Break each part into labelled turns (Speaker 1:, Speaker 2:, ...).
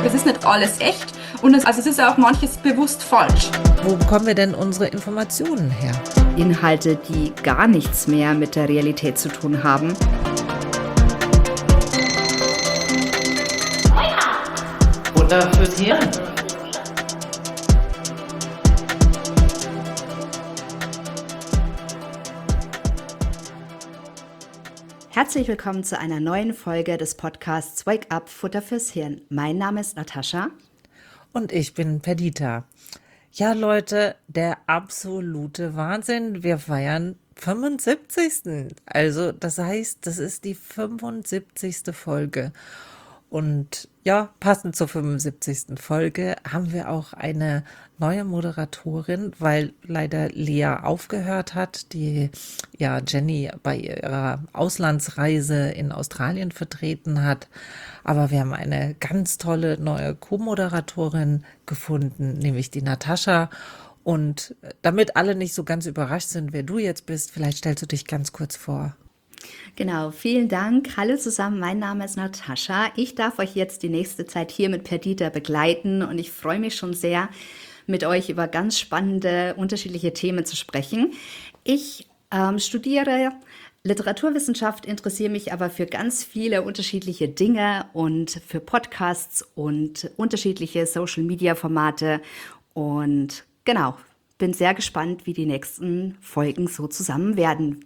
Speaker 1: es ist nicht alles echt und es ist auch manches bewusst falsch.
Speaker 2: Wo bekommen wir denn unsere Informationen her?
Speaker 3: Inhalte, die gar nichts mehr mit der Realität zu tun haben.
Speaker 4: Futter fürs Hirn.
Speaker 3: Herzlich willkommen zu einer neuen Folge des Podcasts Wake Up, Futter fürs Hirn. Mein Name ist Natascha.
Speaker 2: Und ich bin Perdita. Ja, Leute, der absolute Wahnsinn. Wir feiern 75. Also, das heißt, das ist die 75. Folge. Und ja, passend zur 75. Folge haben wir auch eine neue Moderatorin, weil leider Lea aufgehört hat, die ja Jenny bei ihrer Auslandsreise in Australien vertreten hat. Aber wir haben eine ganz tolle neue Co-Moderatorin gefunden, nämlich die Natascha. Und damit alle nicht so ganz überrascht sind, wer du jetzt bist, vielleicht stellst du dich ganz kurz vor.
Speaker 3: Genau, vielen Dank. Hallo zusammen, mein Name ist Natascha. Ich darf euch jetzt die nächste Zeit hier mit Perdita begleiten und ich freue mich schon sehr, mit euch über ganz spannende, unterschiedliche Themen zu sprechen. Ich studiere Literaturwissenschaft, interessiere mich aber für ganz viele unterschiedliche Dinge und für Podcasts und unterschiedliche Social-Media-Formate und genau, bin sehr gespannt, wie die nächsten Folgen so zusammen werden.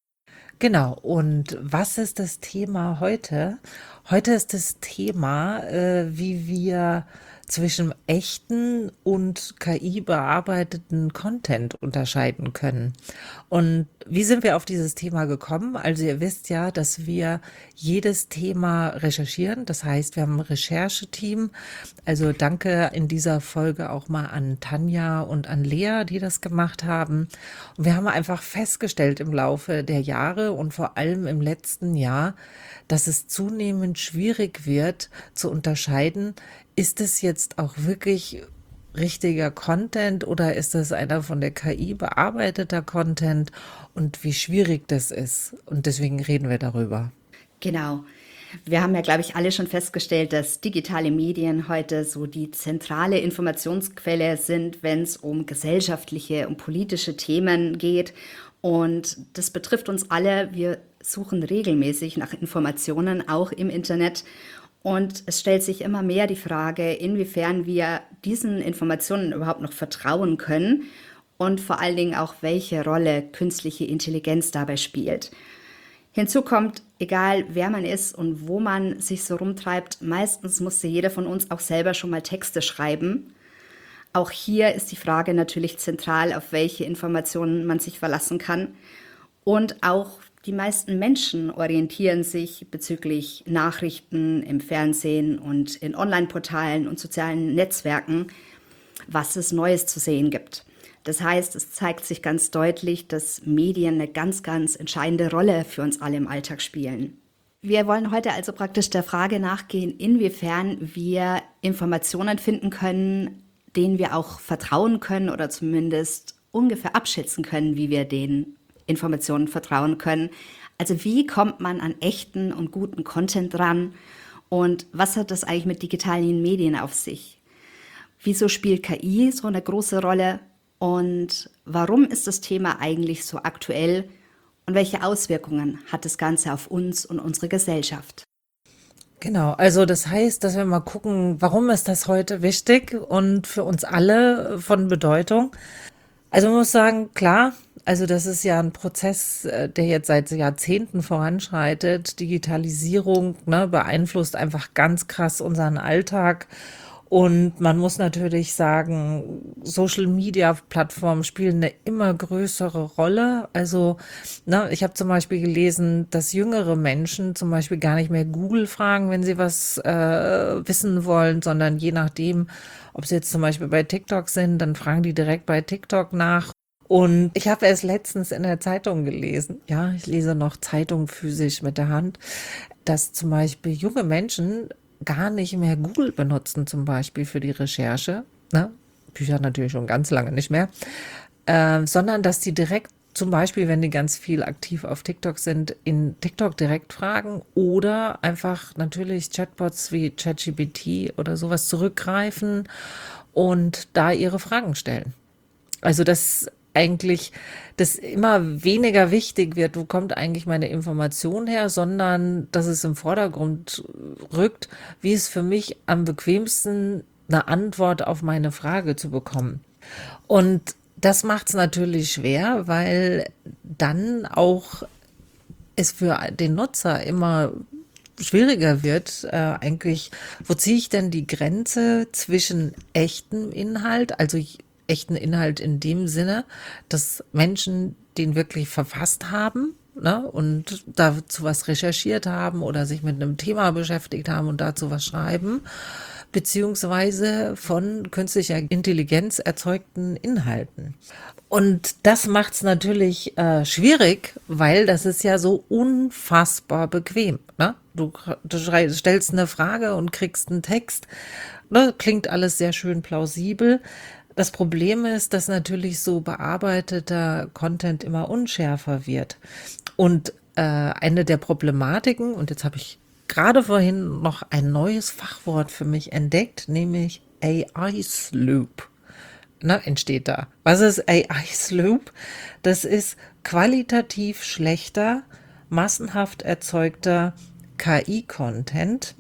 Speaker 2: Genau, und was ist das Thema heute? Heute ist das Thema, wie wir zwischen echten und KI-bearbeiteten Content unterscheiden können. Und wie sind wir auf dieses Thema gekommen? Also ihr wisst ja, dass wir jedes Thema recherchieren. Das heißt, wir haben ein Rechercheteam. Also danke in dieser Folge auch mal an Tanja und an Lea, die das gemacht haben. Und wir haben einfach festgestellt im Laufe der Jahre und vor allem im letzten Jahr, dass es zunehmend schwierig wird zu unterscheiden, ist es jetzt auch wirklich richtiger Content oder ist es einer von der KI bearbeiteter Content und wie schwierig das ist. Und deswegen reden wir darüber.
Speaker 3: Genau. Wir haben ja, glaube ich, alle schon festgestellt, dass digitale Medien heute so die zentrale Informationsquelle sind, wenn es um gesellschaftliche und politische Themen geht. Und das betrifft uns alle. Wir suchen regelmäßig nach Informationen, auch im Internet. Und es stellt sich immer mehr die Frage, inwiefern wir diesen Informationen überhaupt noch vertrauen können und vor allen Dingen auch, welche Rolle künstliche Intelligenz dabei spielt. Hinzu kommt, egal wer man ist und wo man sich so rumtreibt, meistens musste jeder von uns auch selber schon mal Texte schreiben. Auch hier ist die Frage natürlich zentral, auf welche Informationen man sich verlassen kann. Und auch die meisten Menschen orientieren sich bezüglich Nachrichten im Fernsehen und in Online-Portalen und sozialen Netzwerken, was es Neues zu sehen gibt. Das heißt, es zeigt sich ganz deutlich, dass Medien eine ganz, ganz entscheidende Rolle für uns alle im Alltag spielen. Wir wollen heute also praktisch der Frage nachgehen, inwiefern wir Informationen finden können, denen wir auch vertrauen können oder zumindest ungefähr abschätzen können, wie wir den Informationen vertrauen können. Also wie kommt man an echten und guten Content ran und was hat das eigentlich mit digitalen Medien auf sich? Wieso spielt KI so eine große Rolle und warum ist das Thema eigentlich so aktuell und welche Auswirkungen hat das Ganze auf uns und unsere Gesellschaft?
Speaker 2: Genau, also das heißt, dass wir mal gucken, warum ist das heute wichtig und für uns alle von Bedeutung. Also man muss sagen, klar, also das ist ja ein Prozess, der jetzt seit Jahrzehnten voranschreitet. Digitalisierung, ne, beeinflusst einfach ganz krass unseren Alltag. Und man muss natürlich sagen, Social-Media-Plattformen spielen eine immer größere Rolle. Also, ne, ich habe zum Beispiel gelesen, dass jüngere Menschen zum Beispiel gar nicht mehr Google fragen, wenn sie was wissen wollen, sondern je nachdem, ob sie jetzt zum Beispiel bei TikTok sind, dann fragen die direkt bei TikTok nach. Und ich habe erst letztens in der Zeitung gelesen, ja, ich lese noch Zeitung physisch mit der Hand, dass zum Beispiel junge Menschen gar nicht mehr Google benutzen, zum Beispiel für die Recherche, ne? Bücher natürlich schon ganz lange nicht mehr, sondern dass die direkt zum Beispiel, wenn die ganz viel aktiv auf TikTok sind, in TikTok direkt fragen oder einfach natürlich Chatbots wie ChatGPT oder sowas zurückgreifen und da ihre Fragen stellen. Also, dass eigentlich das immer weniger wichtig wird, wo kommt eigentlich meine Information her, sondern dass es im Vordergrund rückt, wie es für mich am bequemsten eine Antwort auf meine Frage zu bekommen. Und das macht es natürlich schwer, weil dann auch es für den Nutzer immer schwieriger wird, eigentlich, wo ziehe ich denn die Grenze zwischen echtem Inhalt, also echten Inhalt in dem Sinne, dass Menschen den wirklich verfasst haben, ne, und dazu was recherchiert haben oder sich mit einem Thema beschäftigt haben und dazu was schreiben, beziehungsweise von künstlicher Intelligenz erzeugten Inhalten. Und das macht es natürlich schwierig, weil das ist ja so unfassbar bequem. Ne? Du stellst eine Frage und kriegst einen Text. Ne? Klingt alles sehr schön plausibel. Das Problem ist, dass natürlich so bearbeiteter Content immer unschärfer wird. Und eine der Problematiken, und jetzt habe ich gerade vorhin noch ein neues Fachwort für mich entdeckt, nämlich AI-Sloop. Entsteht da. Was ist AI-Sloop? Das ist qualitativ schlechter, massenhaft erzeugter KI-Content.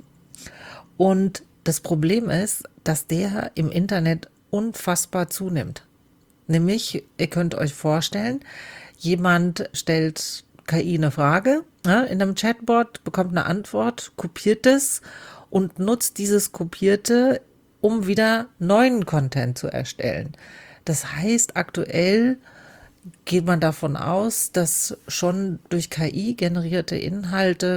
Speaker 2: Und das Problem ist, dass der im Internet unfassbar zunimmt. Nämlich, ihr könnt euch vorstellen, jemand stellt KI eine Frage, ne, in einem Chatbot, bekommt eine Antwort, kopiert es und nutzt dieses Kopierte, um wieder neuen Content zu erstellen. Das heißt, aktuell geht man davon aus, dass schon durch KI generierte Inhalte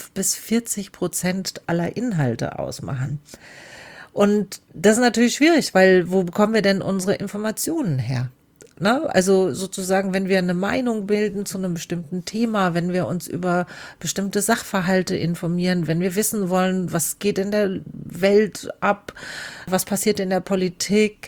Speaker 2: 5-40% aller Inhalte ausmachen. Und das ist natürlich schwierig, weil wo bekommen wir denn unsere Informationen her? Ne? Also sozusagen, wenn wir eine Meinung bilden zu einem bestimmten Thema, wenn wir uns über bestimmte Sachverhalte informieren, wenn wir wissen wollen, was geht in der Welt ab, was passiert in der Politik,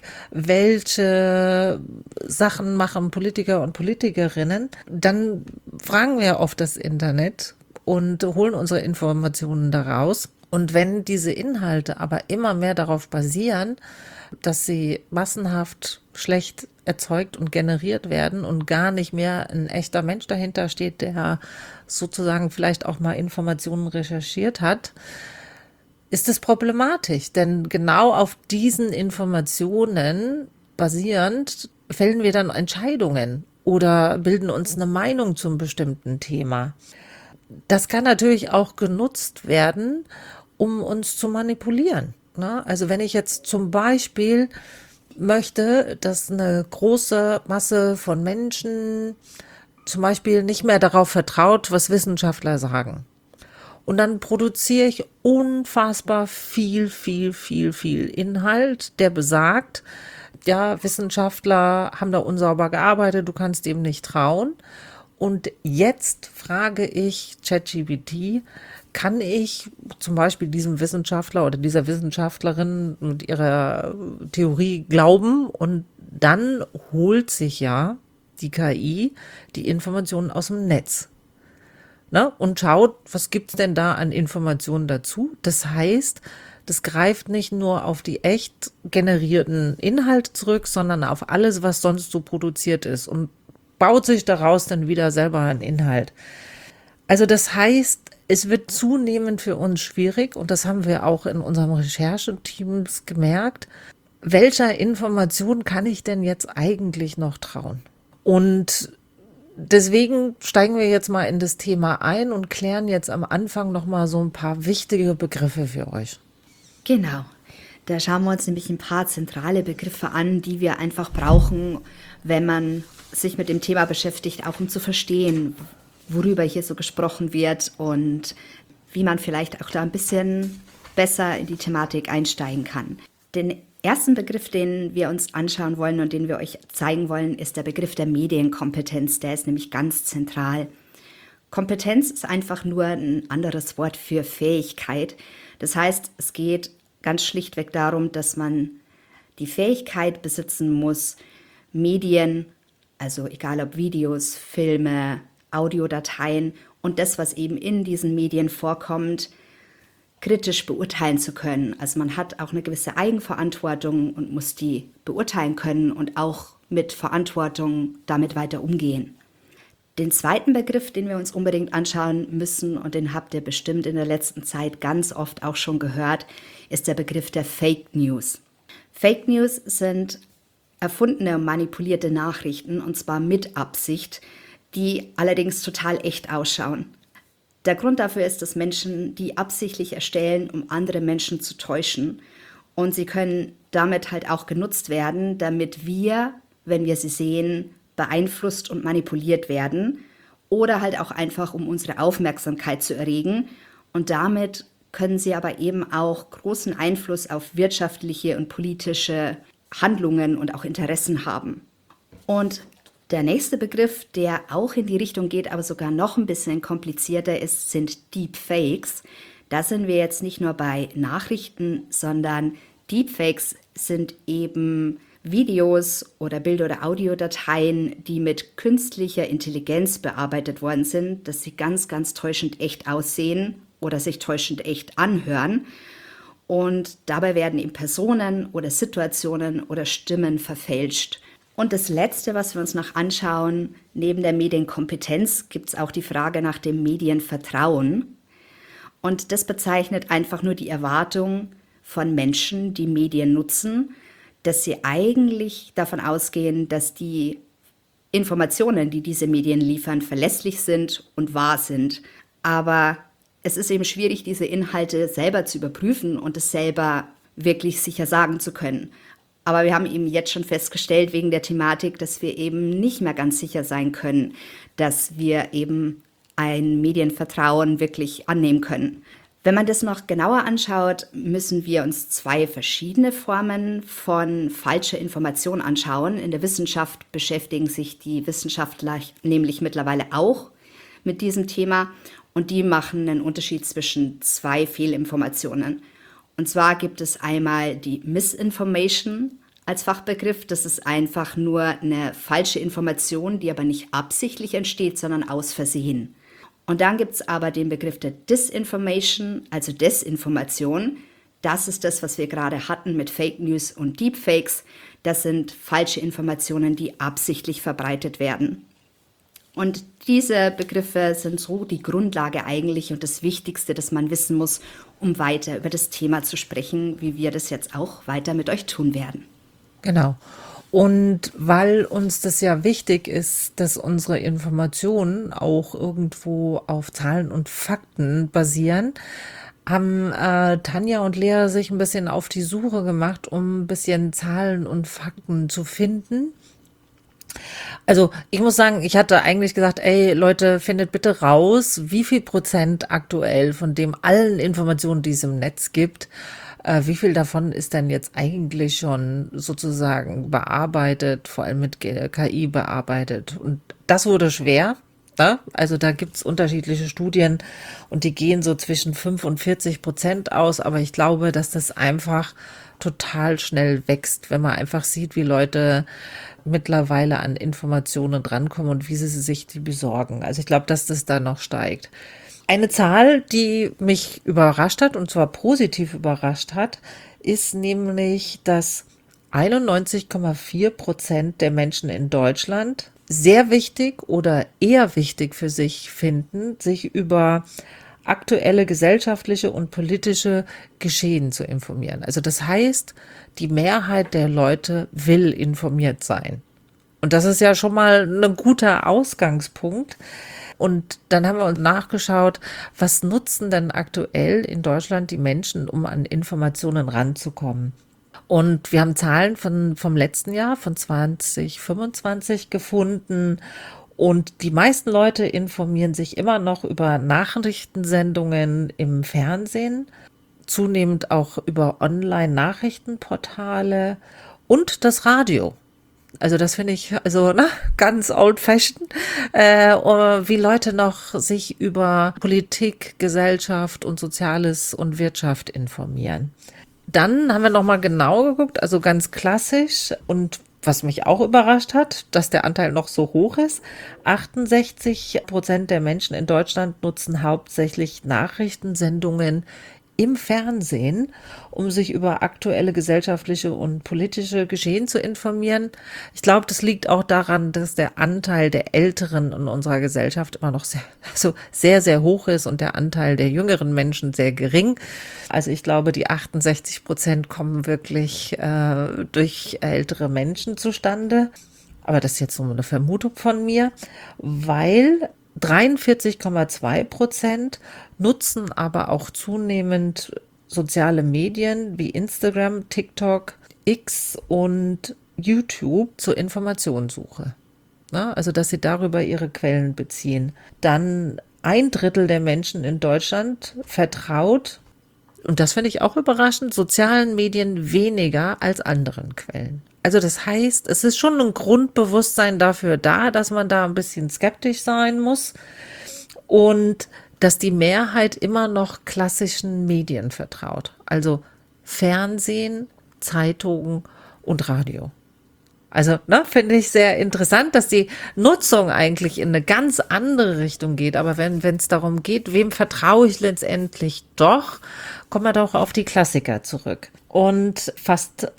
Speaker 2: welche Sachen machen Politiker und Politikerinnen, dann fragen wir oft das Internet und holen unsere Informationen daraus. Und wenn diese Inhalte aber immer mehr darauf basieren, dass sie massenhaft schlecht erzeugt und generiert werden und gar nicht mehr ein echter Mensch dahinter steht, der sozusagen vielleicht auch mal Informationen recherchiert hat, ist es problematisch. Denn genau auf diesen Informationen basierend fällen wir dann Entscheidungen oder bilden uns eine Meinung zum bestimmten Thema. Das kann natürlich auch genutzt werden, um uns zu manipulieren. Ne? Also wenn ich jetzt zum Beispiel möchte, dass eine große Masse von Menschen zum Beispiel nicht mehr darauf vertraut, was Wissenschaftler sagen. Und dann produziere ich unfassbar viel Inhalt, der besagt, ja, Wissenschaftler haben da unsauber gearbeitet, du kannst dem nicht trauen. Und jetzt frage ich ChatGPT, kann ich zum Beispiel diesem Wissenschaftler oder dieser Wissenschaftlerin mit ihrer Theorie glauben? Und dann holt sich ja die KI die Informationen aus dem Netz, ne? Und schaut, was gibt's denn da an Informationen dazu? Das heißt, das greift nicht nur auf die echt generierten Inhalte zurück, sondern auf alles, was sonst so produziert ist und baut sich daraus dann wieder selber einen Inhalt. Also das heißt, es wird zunehmend für uns schwierig, und das haben wir auch in unserem Rechercheteams gemerkt, welcher Information kann ich denn jetzt eigentlich noch trauen? Und deswegen steigen wir jetzt mal in das Thema ein und klären jetzt am Anfang nochmal so ein paar wichtige Begriffe für euch.
Speaker 3: Genau. Da schauen wir uns nämlich ein paar zentrale Begriffe an, die wir einfach brauchen, wenn man sich mit dem Thema beschäftigt, auch um zu verstehen, worüber hier so gesprochen wird und wie man vielleicht auch da ein bisschen besser in die Thematik einsteigen kann. Den ersten Begriff, den wir uns anschauen wollen und den wir euch zeigen wollen, ist der Begriff der Medienkompetenz. Der ist nämlich ganz zentral. Kompetenz ist einfach nur ein anderes Wort für Fähigkeit. Das heißt, es geht ganz schlichtweg darum, dass man die Fähigkeit besitzen muss, Medien Also egal ob Videos, Filme, Audiodateien und das, was eben in diesen Medien vorkommt, kritisch beurteilen zu können. Also man hat auch eine gewisse Eigenverantwortung und muss die beurteilen können und auch mit Verantwortung damit weiter umgehen. Den zweiten Begriff, den wir uns unbedingt anschauen müssen, und den habt ihr bestimmt in der letzten Zeit ganz oft auch schon gehört, ist der Begriff der Fake News. Fake News sind erfundene und manipulierte Nachrichten, und zwar mit Absicht, die allerdings total echt ausschauen. Der Grund dafür ist, dass Menschen die absichtlich erstellen, um andere Menschen zu täuschen. Und sie können damit halt auch genutzt werden, damit wir, wenn wir sie sehen, beeinflusst und manipuliert werden. Oder halt auch einfach, um unsere Aufmerksamkeit zu erregen. Und damit können sie aber eben auch großen Einfluss auf wirtschaftliche und politische Handlungen und auch Interessen haben. Und der nächste Begriff, der auch in die Richtung geht, aber sogar noch ein bisschen komplizierter ist, sind Deepfakes. Da sind wir jetzt nicht nur bei Nachrichten, sondern Deepfakes sind eben Videos oder Bild- oder Audiodateien, die mit künstlicher Intelligenz bearbeitet worden sind, dass sie ganz, ganz täuschend echt aussehen oder sich täuschend echt anhören. Und dabei werden eben Personen oder Situationen oder Stimmen verfälscht. Und das Letzte, was wir uns noch anschauen, neben der Medienkompetenz gibt es auch die Frage nach dem Medienvertrauen. Und das bezeichnet einfach nur die Erwartung von Menschen, die Medien nutzen, dass sie eigentlich davon ausgehen, dass die Informationen, die diese Medien liefern, verlässlich sind und wahr sind. Aber es ist eben schwierig, diese Inhalte selber zu überprüfen und es selber wirklich sicher sagen zu können. Aber wir haben eben jetzt schon festgestellt, wegen der Thematik, dass wir eben nicht mehr ganz sicher sein können, dass wir eben ein Medienvertrauen wirklich annehmen können. Wenn man das noch genauer anschaut, müssen wir uns zwei verschiedene Formen von falscher Information anschauen. In der Wissenschaft beschäftigen sich die Wissenschaftler nämlich mittlerweile auch mit diesem Thema und die machen einen Unterschied zwischen zwei Fehlinformationen. Und zwar gibt es einmal die Misinformation als Fachbegriff. Das ist einfach nur eine falsche Information, die aber nicht absichtlich entsteht, sondern aus Versehen. Und dann gibt es aber den Begriff der Disinformation, also Desinformation. Das ist das, was wir gerade hatten mit Fake News und Deepfakes. Das sind falsche Informationen, die absichtlich verbreitet werden. Und diese Begriffe sind so die Grundlage eigentlich und das Wichtigste, das man wissen muss, um weiter über das Thema zu sprechen, wie wir das jetzt auch weiter mit euch tun werden.
Speaker 2: Genau. Und weil uns das ja wichtig ist, dass unsere Informationen auch irgendwo auf Zahlen und Fakten basieren, haben Tanja und Lea sich ein bisschen auf die Suche gemacht, um ein bisschen Zahlen und Fakten zu finden. Also ich muss sagen, ich hatte eigentlich gesagt, ey Leute, findet bitte raus, wie viel Prozent aktuell von dem allen Informationen, die es im Netz gibt, wie viel davon ist denn jetzt eigentlich schon sozusagen bearbeitet, vor allem mit KI bearbeitet. Und das wurde schwer. Ne? Also da gibt's unterschiedliche Studien und die gehen so zwischen 45% aus, aber ich glaube, dass das einfach total schnell wächst, wenn man einfach sieht, wie Leute mittlerweile an Informationen drankommen und wie sie sich die besorgen. Also ich glaube, dass das da noch steigt. Eine Zahl, die mich überrascht hat, und zwar positiv überrascht hat, ist nämlich, dass 91,4% der Menschen in Deutschland sehr wichtig oder eher wichtig für sich finden, sich über aktuelle gesellschaftliche und politische Geschehen zu informieren. Also das heißt, die Mehrheit der Leute will informiert sein. Und das ist ja schon mal ein guter Ausgangspunkt. Und dann haben wir uns nachgeschaut, was nutzen denn aktuell in Deutschland die Menschen, um an Informationen ranzukommen. Und wir haben Zahlen vom letzten Jahr, von 2025 gefunden. Und die meisten Leute informieren sich immer noch über Nachrichtensendungen im Fernsehen, zunehmend auch über Online-Nachrichtenportale und das Radio. Also das finde ich ganz old-fashioned, wie Leute noch sich über Politik, Gesellschaft und Soziales und Wirtschaft informieren. Dann haben wir nochmal genau geguckt, also ganz klassisch und was mich auch überrascht hat, dass der Anteil noch so hoch ist. 68% der Menschen in Deutschland nutzen hauptsächlich Nachrichtensendungen im Fernsehen, um sich über aktuelle gesellschaftliche und politische Geschehen zu informieren. Ich glaube, das liegt auch daran, dass der Anteil der Älteren in unserer Gesellschaft immer noch sehr, sehr hoch ist und der Anteil der jüngeren Menschen sehr gering. Also ich glaube, die 68% kommen wirklich durch ältere Menschen zustande. Aber das ist jetzt nur eine Vermutung von mir, weil 43,2% nutzen aber auch zunehmend soziale Medien wie Instagram, TikTok, X und YouTube zur Informationssuche. Also, dass sie darüber ihre Quellen beziehen. Dann 1/3 der Menschen in Deutschland vertraut, und das finde ich auch überraschend, sozialen Medien weniger als anderen Quellen. Also das heißt, es ist schon ein Grundbewusstsein dafür da, dass man da ein bisschen skeptisch sein muss und dass die Mehrheit immer noch klassischen Medien vertraut. Also Fernsehen, Zeitungen und Radio. Also, finde ich sehr interessant, dass die Nutzung eigentlich in eine ganz andere Richtung geht. Aber wenn es darum geht, wem vertraue ich letztendlich doch, kommen wir doch auf die Klassiker zurück. Und fast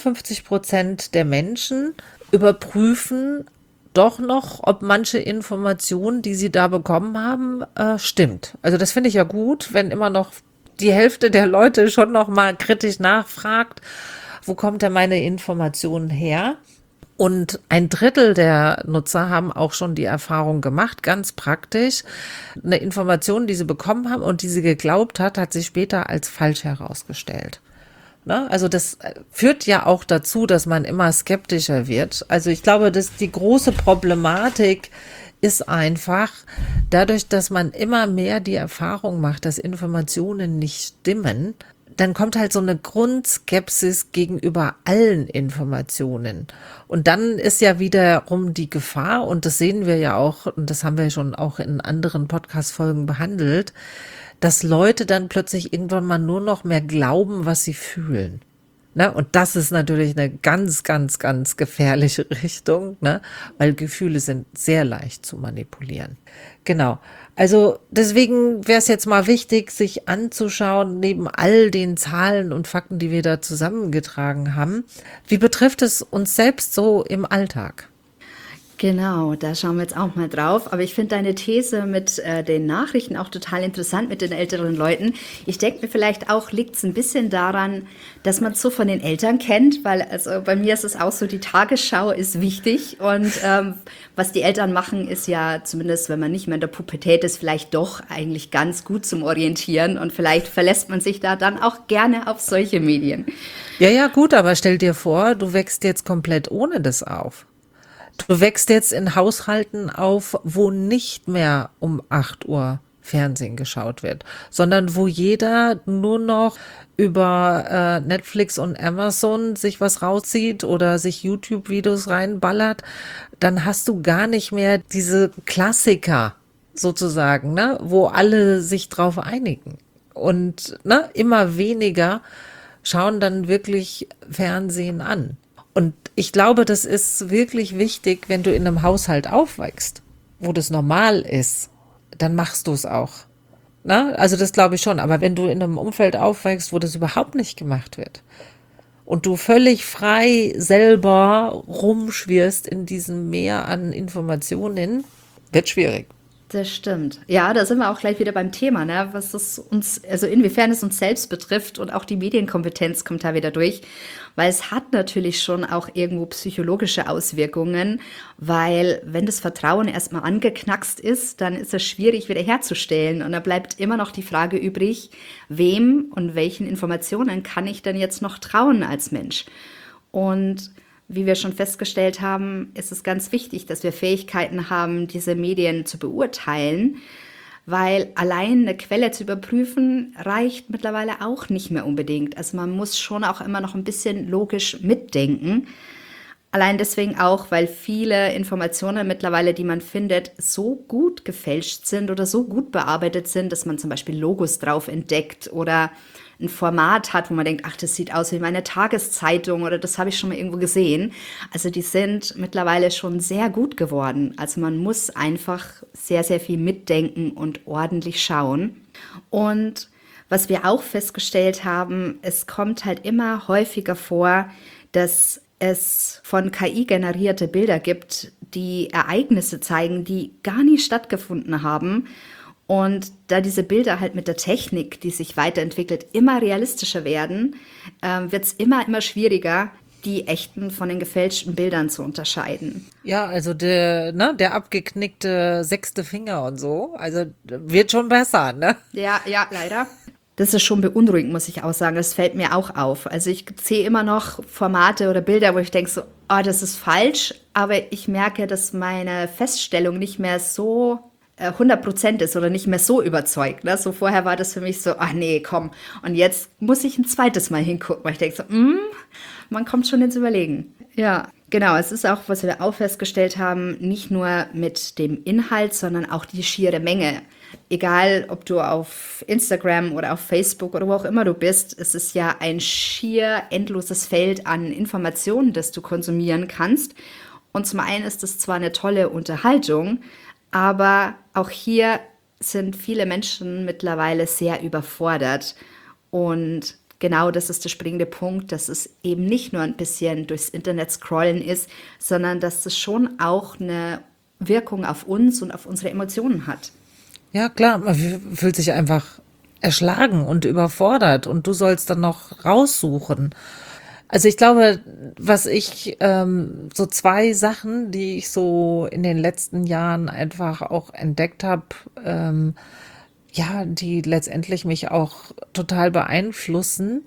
Speaker 2: 52% der Menschen überprüfen doch noch, ob manche Information, die sie da bekommen haben, stimmt. Also das finde ich ja gut, wenn immer noch die Hälfte der Leute schon noch mal kritisch nachfragt, wo kommt denn meine Information her? Und 1/3 der Nutzer haben auch schon die Erfahrung gemacht, ganz praktisch, eine Information, die sie bekommen haben und die sie geglaubt hat sich später als falsch herausgestellt. Also das führt ja auch dazu, dass man immer skeptischer wird. Also ich glaube, dass die große Problematik ist einfach, dadurch, dass man immer mehr die Erfahrung macht, dass Informationen nicht stimmen, dann kommt halt so eine Grundskepsis gegenüber allen Informationen. Und dann ist ja wiederum die Gefahr, und das sehen wir ja auch, und das haben wir schon auch in anderen Podcast-Folgen behandelt, dass Leute dann plötzlich irgendwann mal nur noch mehr glauben, was sie fühlen. Und das ist natürlich eine ganz, ganz, ganz gefährliche Richtung, weil Gefühle sind sehr leicht zu manipulieren. Genau. Also deswegen wäre es jetzt mal wichtig, sich anzuschauen, neben all den Zahlen und Fakten, die wir da zusammengetragen haben, wie betrifft es uns selbst so im Alltag?
Speaker 3: Genau, da schauen wir jetzt auch mal drauf. Aber ich finde deine These mit den Nachrichten auch total interessant mit den älteren Leuten. Ich denke mir vielleicht auch, liegt es ein bisschen daran, dass man es so von den Eltern kennt, weil also bei mir ist es auch so, die Tagesschau ist wichtig und was die Eltern machen, ist ja zumindest, wenn man nicht mehr in der Pubertät ist, vielleicht doch eigentlich ganz gut zum Orientieren und vielleicht verlässt man sich da dann auch gerne auf solche Medien.
Speaker 2: Ja, gut, aber stell dir vor, du wächst jetzt komplett ohne das auf. Du wächst jetzt in Haushalten auf, wo nicht mehr um 8 Uhr Fernsehen geschaut wird, sondern wo jeder nur noch über Netflix und Amazon sich was rauszieht oder sich YouTube-Videos reinballert, dann hast du gar nicht mehr diese Klassiker sozusagen, wo alle sich drauf einigen. Und immer weniger schauen dann wirklich Fernsehen an. Und ich glaube, das ist wirklich wichtig, wenn du in einem Haushalt aufwächst, wo das normal ist, dann machst du es auch. Also das glaube ich schon. Aber wenn du in einem Umfeld aufwächst, wo das überhaupt nicht gemacht wird und du völlig frei selber rumschwirrst in diesem Meer an Informationen, wird schwierig.
Speaker 3: Das stimmt. Ja, da sind wir auch gleich wieder beim Thema, was es uns, also inwiefern es uns selbst betrifft und auch die Medienkompetenz kommt da wieder durch, weil es hat natürlich schon auch irgendwo psychologische Auswirkungen, weil wenn das Vertrauen erstmal angeknackst ist, dann ist es schwierig wiederherzustellen und da bleibt immer noch die Frage übrig, wem und welchen Informationen kann ich denn jetzt noch trauen als Mensch? Und wie wir schon festgestellt haben, ist es ganz wichtig, dass wir Fähigkeiten haben, diese Medien zu beurteilen, weil allein eine Quelle zu überprüfen, reicht mittlerweile auch nicht mehr unbedingt. Also man muss schon auch immer noch ein bisschen logisch mitdenken. Allein deswegen auch, weil viele Informationen mittlerweile, die man findet, so gut gefälscht sind oder so gut bearbeitet sind, dass man zum Beispiel Logos drauf entdeckt oder ein Format hat, wo man denkt, ach, das sieht aus wie meine Tageszeitung oder das habe ich schon mal irgendwo gesehen. Also die sind mittlerweile schon sehr gut geworden. Also man muss einfach sehr, sehr viel mitdenken und ordentlich schauen. Und was wir auch festgestellt haben, es kommt halt immer häufiger vor, dass es von KI generierte Bilder gibt, die Ereignisse zeigen, die gar nie stattgefunden haben. Und da diese Bilder halt mit der Technik, die sich weiterentwickelt, immer realistischer werden, wird es immer schwieriger, die echten von den gefälschten Bildern zu unterscheiden.
Speaker 2: Ja, also der abgeknickte sechste Finger und so, also wird schon besser, ne?
Speaker 3: Ja, leider. Das ist schon beunruhigend, muss ich auch sagen. Das fällt mir auch auf. Also ich sehe immer noch Formate oder Bilder, wo ich denke so, oh, das ist falsch. Aber ich merke, dass meine Feststellung nicht mehr so 100% ist oder nicht mehr so überzeugt. Ne? So vorher war das für mich so, ach nee, komm. Und jetzt muss ich ein zweites Mal hingucken, weil ich denke so, man kommt schon ins Überlegen. Ja, genau. Es ist auch, was wir auch festgestellt haben, nicht nur mit dem Inhalt, sondern auch die schiere Menge. Egal, ob du auf Instagram oder auf Facebook oder wo auch immer du bist, es ist ja ein schier endloses Feld an Informationen, das du konsumieren kannst. Und zum einen ist es zwar eine tolle Unterhaltung, aber auch hier sind viele Menschen mittlerweile sehr überfordert. Und genau das ist der springende Punkt, dass es eben nicht nur ein bisschen durchs Internet scrollen ist, sondern dass es schon auch eine Wirkung auf uns und auf unsere Emotionen hat.
Speaker 2: Ja, klar, man fühlt sich einfach erschlagen und überfordert und du sollst dann noch raussuchen. Also ich glaube, was ich, so zwei Sachen, die ich so in den letzten Jahren einfach auch entdeckt habe, ja, die letztendlich mich auch total beeinflussen,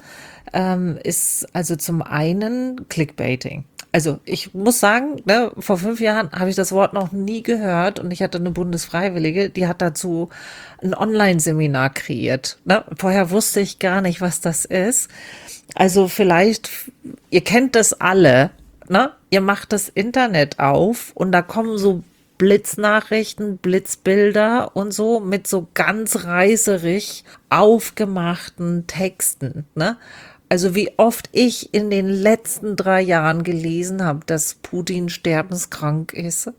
Speaker 2: ist also zum einen Clickbaiting. Also ich muss sagen, ne, vor 5 Jahren habe ich das Wort noch nie gehört und ich hatte eine Bundesfreiwillige, die hat dazu ein Online-Seminar kreiert. Ne? Vorher wusste ich gar nicht, was das ist. Also vielleicht, ihr kennt das alle, ne? Ihr macht das Internet auf und da kommen so Blitznachrichten, Blitzbilder und so mit so ganz reißerig aufgemachten Texten, ne? Also wie oft ich in den letzten 3 Jahren gelesen habe, dass Putin sterbenskrank ist,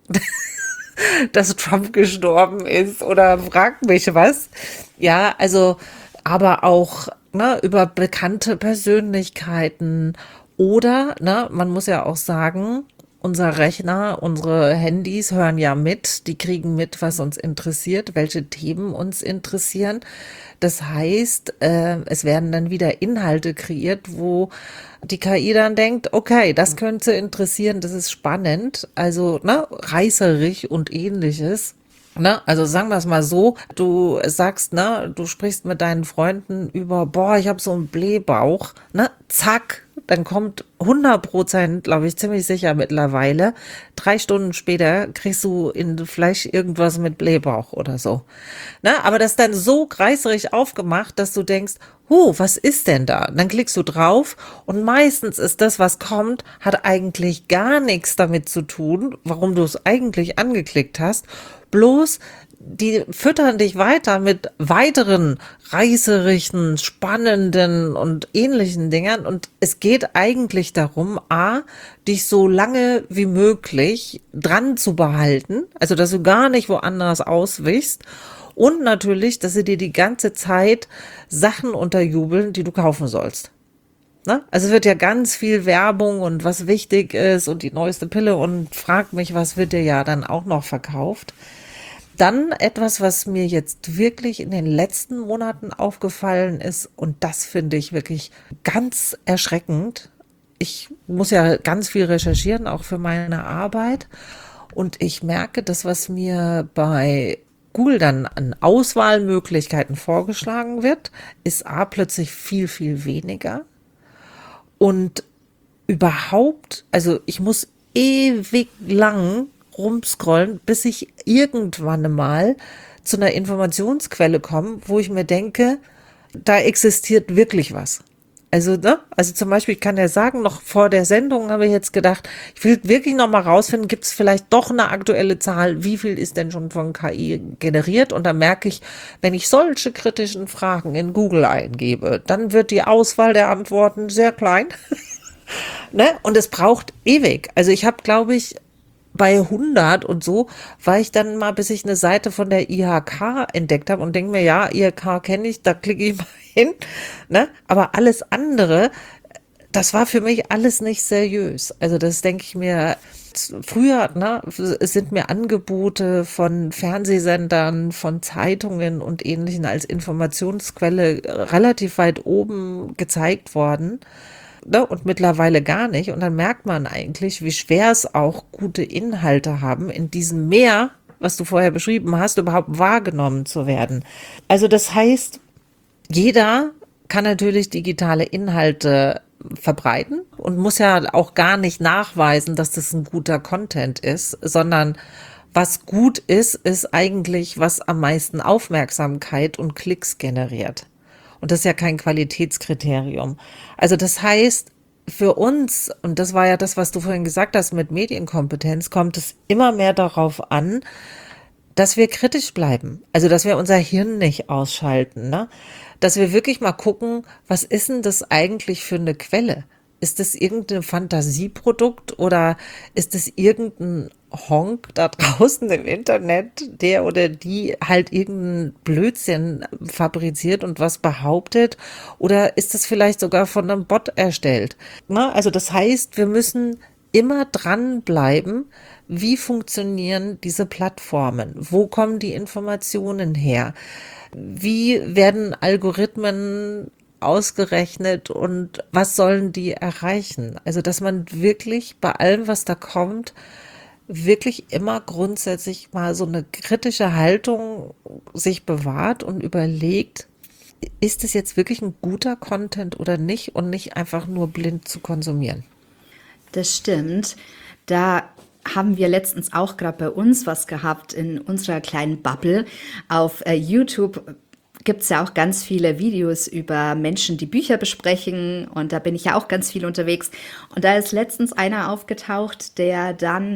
Speaker 2: dass Trump gestorben ist oder fragt mich was. Ja, also, aber auch ne, über bekannte Persönlichkeiten oder, ne, man muss ja auch sagen, unser Rechner, unsere Handys hören ja mit, die kriegen mit, was uns interessiert, welche Themen uns interessieren. Das heißt, es werden dann wieder Inhalte kreiert, wo die KI dann denkt, okay, das könnte interessieren, das ist spannend, also ne, reißerig und ähnliches. Ne, also sagen wir es mal so, du sagst, ne, du sprichst mit deinen Freunden über, boah, ich habe so einen Blähbauch, ne, zack, dann kommt 100%, glaube ich, ziemlich sicher mittlerweile, 3 Stunden später kriegst du in Fleisch irgendwas mit Blähbauch oder so. Ne, aber das ist dann so reißerig aufgemacht, dass du denkst, was ist denn da? Dann klickst du drauf und meistens ist das, was kommt, hat eigentlich gar nichts damit zu tun, warum du es eigentlich angeklickt hast. Bloß, die füttern dich weiter mit weiteren reißerigen, spannenden und ähnlichen Dingern. Und es geht eigentlich darum, dich so lange wie möglich dran zu behalten. Also, dass du gar nicht woanders auswichst. Und natürlich, dass sie dir die ganze Zeit Sachen unterjubeln, die du kaufen sollst. Ne? Also es wird ja ganz viel Werbung und was wichtig ist und die neueste Pille und frag mich, was wird dir ja dann auch noch verkauft. Dann etwas, was mir jetzt wirklich in den letzten Monaten aufgefallen ist und das finde ich wirklich ganz erschreckend. Ich muss ja ganz viel recherchieren, auch für meine Arbeit und ich merke, das, was mir bei Google dann an Auswahlmöglichkeiten vorgeschlagen wird, ist plötzlich viel, viel weniger. Und überhaupt, also ich muss ewig lang rumscrollen, bis ich irgendwann mal zu einer Informationsquelle komme, wo ich mir denke, da existiert wirklich was. Also, ne? Also zum Beispiel, ich kann ja sagen, noch vor der Sendung habe ich jetzt gedacht, ich will wirklich noch mal rausfinden, gibt es vielleicht doch eine aktuelle Zahl, wie viel ist denn schon von KI generiert? Und dann merke ich, wenn ich solche kritischen Fragen in Google eingebe, dann wird die Auswahl der Antworten sehr klein. Ne? Und es braucht ewig. Also ich habe, glaube ich, bei 100 und so war ich dann mal, bis ich eine Seite von der IHK entdeckt habe und denke mir, ja, IHK kenne ich, da klicke ich mal hin. Ne? Aber alles andere, das war für mich alles nicht seriös. Also das denke ich mir, früher, ne, es sind mir Angebote von Fernsehsendern, von Zeitungen und Ähnlichen als Informationsquelle relativ weit oben gezeigt worden. Ne, und mittlerweile gar nicht. Und dann merkt man eigentlich, wie schwer es auch gute Inhalte haben, in diesem Meer, was du vorher beschrieben hast, überhaupt wahrgenommen zu werden. Also das heißt, jeder kann natürlich digitale Inhalte verbreiten und muss ja auch gar nicht nachweisen, dass das ein guter Content ist, sondern was gut ist, ist eigentlich, was am meisten Aufmerksamkeit und Klicks generiert. Und das ist ja kein Qualitätskriterium. Also das heißt, für uns, und das war ja das, was du vorhin gesagt hast mit Medienkompetenz, kommt es immer mehr darauf an, dass wir kritisch bleiben. Also, dass wir unser Hirn nicht ausschalten, ne? Dass wir wirklich mal gucken, was ist denn das eigentlich für eine Quelle? Ist das irgendein Fantasieprodukt oder ist es irgendein Honk da draußen im Internet, der oder die halt irgendein Blödsinn fabriziert und was behauptet? Oder ist das vielleicht sogar von einem Bot erstellt? Na, also das heißt, wir müssen immer dranbleiben, wie funktionieren diese Plattformen? Wo kommen die Informationen her? Wie werden Algorithmen ausgerechnet und was sollen die erreichen? Also, dass man wirklich bei allem, was da kommt, wirklich immer grundsätzlich mal so eine kritische Haltung sich bewahrt und überlegt, ist es jetzt wirklich ein guter Content oder nicht und nicht einfach nur blind zu konsumieren.
Speaker 3: Das stimmt. Da haben wir letztens auch gerade bei uns was gehabt in unserer kleinen Bubble. Auf YouTube gibt es ja auch ganz viele Videos über Menschen, die Bücher besprechen. Und da bin ich ja auch ganz viel unterwegs. Und da ist letztens einer aufgetaucht, der dann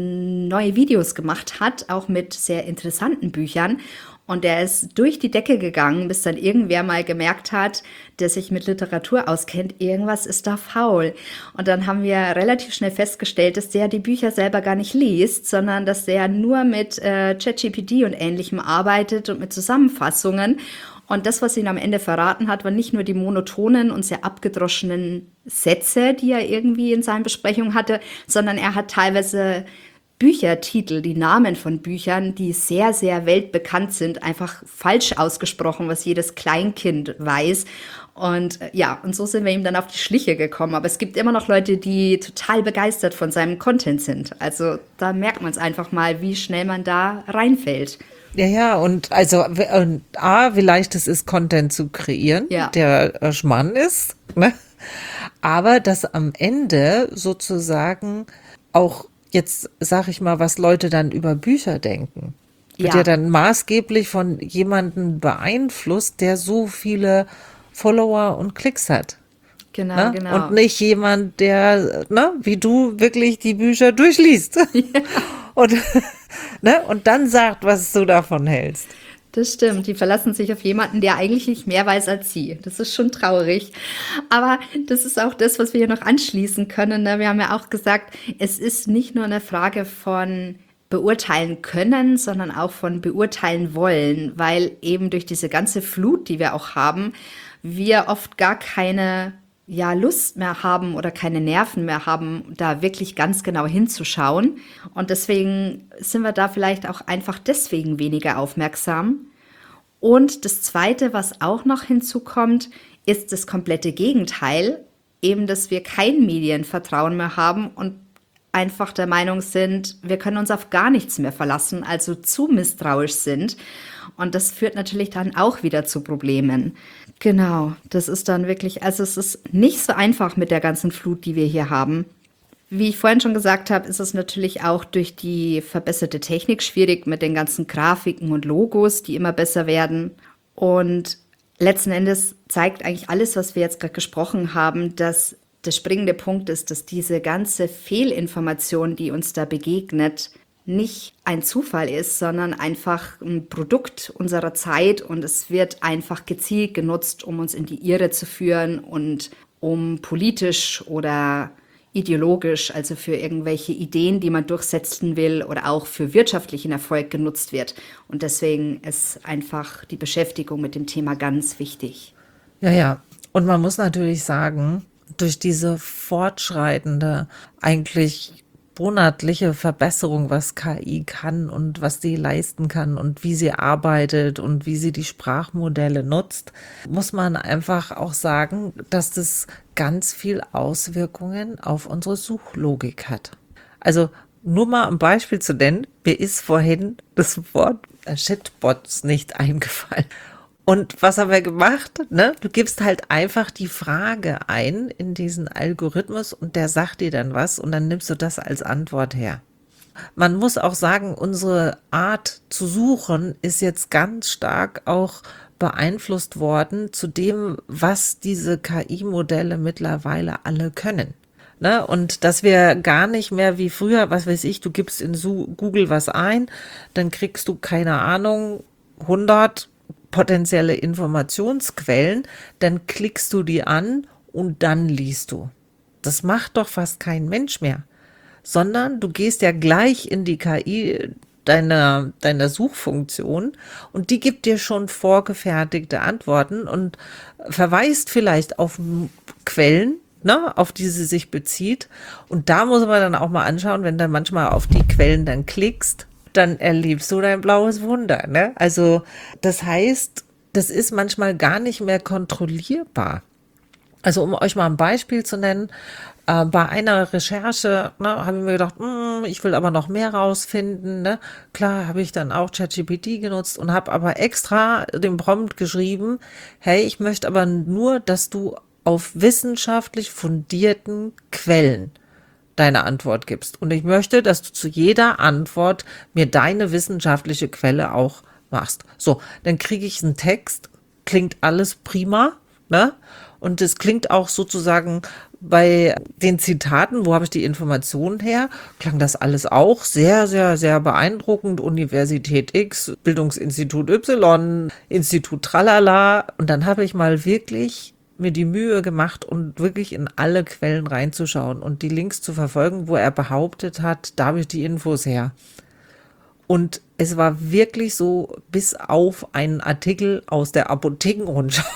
Speaker 3: neue Videos gemacht hat, auch mit sehr interessanten Büchern. Und der ist durch die Decke gegangen, bis dann irgendwer mal gemerkt hat, der sich mit Literatur auskennt, irgendwas ist da faul. Und dann haben wir relativ schnell festgestellt, dass der die Bücher selber gar nicht liest, sondern dass der nur mit ChatGPT und Ähnlichem arbeitet und mit Zusammenfassungen. Und das, was ihn am Ende verraten hat, waren nicht nur die monotonen und sehr abgedroschenen Sätze, die er irgendwie in seinen Besprechungen hatte, sondern er hat teilweise Büchertitel, die Namen von Büchern, die sehr, sehr weltbekannt sind, einfach falsch ausgesprochen, was jedes Kleinkind weiß. Und ja, und so sind wir ihm dann auf die Schliche gekommen. Aber es gibt immer noch Leute, die total begeistert von seinem Content sind. Also da merkt man es einfach mal, wie schnell man da reinfällt.
Speaker 2: Ja, und also wie leicht es ist, Content zu kreieren,
Speaker 3: Ja.
Speaker 2: der Schmarrn ist, ne? Aber dass am Ende sozusagen auch jetzt sage ich mal, was Leute dann über Bücher denken. Wird ja dann maßgeblich von jemandem beeinflusst, der so viele Follower und Klicks hat.
Speaker 3: Genau,
Speaker 2: Ne?
Speaker 3: genau.
Speaker 2: Und nicht jemand, der, ne, wie du, wirklich die Bücher durchliest. Ja. Und, ne, und dann sagt, was du davon hältst.
Speaker 3: Das stimmt, die verlassen sich auf jemanden, der eigentlich nicht mehr weiß als sie. Das ist schon traurig. Aber das ist auch das, was wir hier noch anschließen können. Ne? Wir haben ja auch gesagt, es ist nicht nur eine Frage von beurteilen können, sondern auch von beurteilen wollen, weil eben durch diese ganze Flut, die wir auch haben, wir oft gar keine Lust mehr haben oder keine Nerven mehr haben, da wirklich ganz genau hinzuschauen. Und deswegen sind wir da vielleicht auch einfach deswegen weniger aufmerksam. Und das Zweite, was auch noch hinzukommt, ist das komplette Gegenteil, eben, dass wir kein Medienvertrauen mehr haben und einfach der Meinung sind, wir können uns auf gar nichts mehr verlassen, also zu misstrauisch sind. Und das führt natürlich dann auch wieder zu Problemen. Genau, das ist dann wirklich, also es ist nicht so einfach mit der ganzen Flut, die wir hier haben. Wie ich vorhin schon gesagt habe, ist es natürlich auch durch die verbesserte Technik schwierig mit den ganzen Grafiken und Logos, die immer besser werden. Und Letzten Endes zeigt eigentlich alles, was wir jetzt gerade gesprochen haben, dass der springende Punkt ist, dass diese ganze Fehlinformation, die uns da begegnet, nicht ein Zufall ist, sondern einfach ein Produkt unserer Zeit und es wird einfach gezielt genutzt, um uns in die Irre zu führen und um politisch oder ideologisch, also für irgendwelche Ideen, die man durchsetzen will oder auch für wirtschaftlichen Erfolg genutzt wird. Und deswegen ist einfach die Beschäftigung mit dem Thema ganz wichtig.
Speaker 2: Ja, ja. Und man muss natürlich sagen, durch diese fortschreitende, eigentlich monatliche Verbesserung, was KI kann und was sie leisten kann und wie sie arbeitet und wie sie die Sprachmodelle nutzt, muss man einfach auch sagen, dass das ganz viel Auswirkungen auf unsere Suchlogik hat. Also nur mal ein Beispiel zu nennen, mir ist vorhin das Wort Shitbots nicht eingefallen. Und was haben wir gemacht? Ne? Du gibst halt einfach die Frage ein in diesen Algorithmus und der sagt dir dann was und dann nimmst du das als Antwort her. Man muss auch sagen, unsere Art zu suchen ist jetzt ganz stark auch beeinflusst worden zu dem, was diese KI-Modelle mittlerweile alle können. Ne? Und dass wir gar nicht mehr wie früher, was weiß ich, du gibst in Google was ein, dann kriegst du, keine Ahnung, 100 potenzielle Informationsquellen, dann klickst du die an und dann liest du. Das macht doch fast kein Mensch mehr, sondern du gehst ja gleich in die KI deiner Suchfunktion und die gibt dir schon vorgefertigte Antworten und verweist vielleicht auf Quellen, ne, auf die sie sich bezieht. Und da muss man dann auch mal anschauen, wenn du manchmal auf die Quellen dann klickst, dann erlebst du dein blaues Wunder, ne? Also das heißt, das ist manchmal gar nicht mehr kontrollierbar. Also um euch mal ein Beispiel zu nennen, bei einer Recherche, ne, habe ich mir gedacht, ich will aber noch mehr rausfinden. Ne? Klar, habe ich dann auch ChatGPT genutzt und habe aber extra den Prompt geschrieben, hey, ich möchte aber nur, dass du auf wissenschaftlich fundierten Quellen deine Antwort gibst. Und ich möchte, dass du zu jeder Antwort mir deine wissenschaftliche Quelle auch machst. So, dann kriege ich einen Text, klingt alles prima, ne? Und es klingt auch sozusagen bei den Zitaten, wo habe ich die Informationen her, klang das alles auch sehr, sehr, sehr beeindruckend. Universität X, Bildungsinstitut Y, Institut Tralala. Und dann habe ich mal wirklich mir die Mühe gemacht und wirklich in alle Quellen reinzuschauen und die Links zu verfolgen, wo er behauptet hat, da habe ich die Infos her. Und es war wirklich so, bis auf einen Artikel aus der Apothekenrundschau.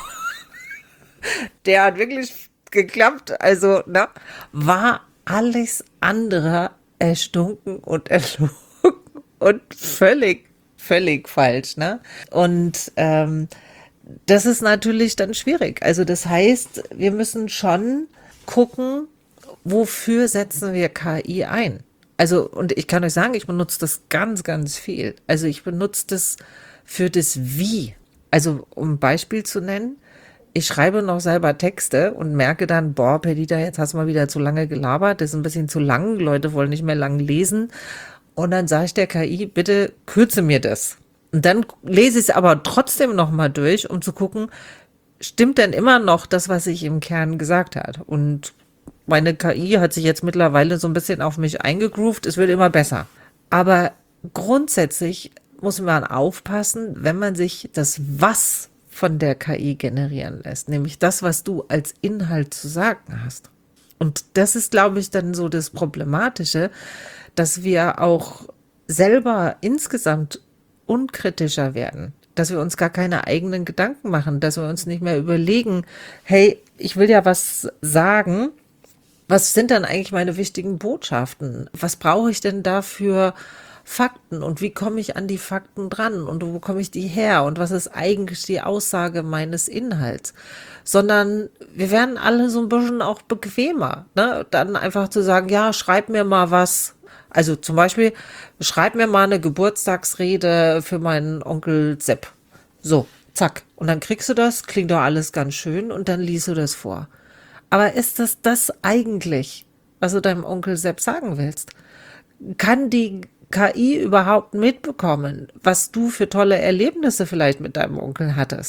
Speaker 2: Der hat wirklich geklappt. Also, ne, war alles andere erstunken und erlogen und völlig falsch, ne? Und das ist natürlich dann schwierig. Also das heißt, wir müssen schon gucken, wofür setzen wir KI ein. Also, und ich kann euch sagen, ich benutze das ganz, ganz viel. Also ich benutze das für das Wie. Also um ein Beispiel zu nennen, ich schreibe noch selber Texte und merke dann, boah, Perdita, jetzt hast du mal wieder zu lange gelabert, das ist ein bisschen zu lang, Leute wollen nicht mehr lang lesen. Und dann sage ich der KI, bitte kürze mir das. Und dann lese ich es aber trotzdem noch mal durch, um zu gucken, stimmt denn immer noch das, was ich im Kern gesagt habe? Und meine KI hat sich jetzt mittlerweile so ein bisschen auf mich eingegroovt, es wird immer besser. Aber grundsätzlich muss man aufpassen, wenn man sich das Was von der KI generieren lässt, nämlich das, was du als Inhalt zu sagen hast. Und das ist, glaube ich, dann so das Problematische, dass wir auch selber insgesamt unkritischer werden, dass wir uns gar keine eigenen Gedanken machen, dass wir uns nicht mehr überlegen, hey, ich will ja was sagen, was sind dann eigentlich meine wichtigen Botschaften? Was brauche ich denn dafür Fakten und wie komme ich an die Fakten dran und wo komme ich die her und was ist eigentlich die Aussage meines Inhalts? Sondern wir werden alle so ein bisschen auch bequemer, ne? Dann einfach zu sagen, ja, schreib mir mal was. Also zum Beispiel, schreib mir mal eine Geburtstagsrede für meinen Onkel Sepp. So, zack. Und dann kriegst du das, klingt doch alles ganz schön und dann liest du das vor. Aber ist das eigentlich, was du deinem Onkel Sepp sagen willst? Kann die KI überhaupt mitbekommen, was du für tolle Erlebnisse vielleicht mit deinem Onkel hattest?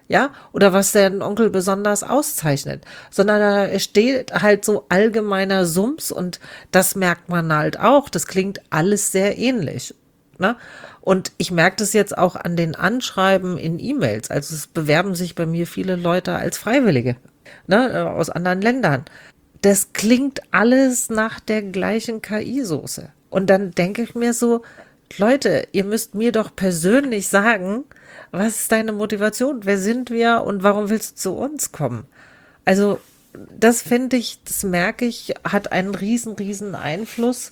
Speaker 2: ja, oder was den Onkel besonders auszeichnet, sondern da steht halt so allgemeiner Sums und das merkt man halt auch. Das klingt alles sehr ähnlich, ne? Und ich merke das jetzt auch an den Anschreiben in E-Mails. Also es bewerben sich bei mir viele Leute als Freiwillige, ne, aus anderen Ländern. Das klingt alles nach der gleichen KI-Soße. Und dann denke ich mir so, Leute, ihr müsst mir doch persönlich sagen, was ist deine Motivation? Wer sind wir und warum willst du zu uns kommen? Also, das finde ich, das merke ich, hat einen riesen Einfluss.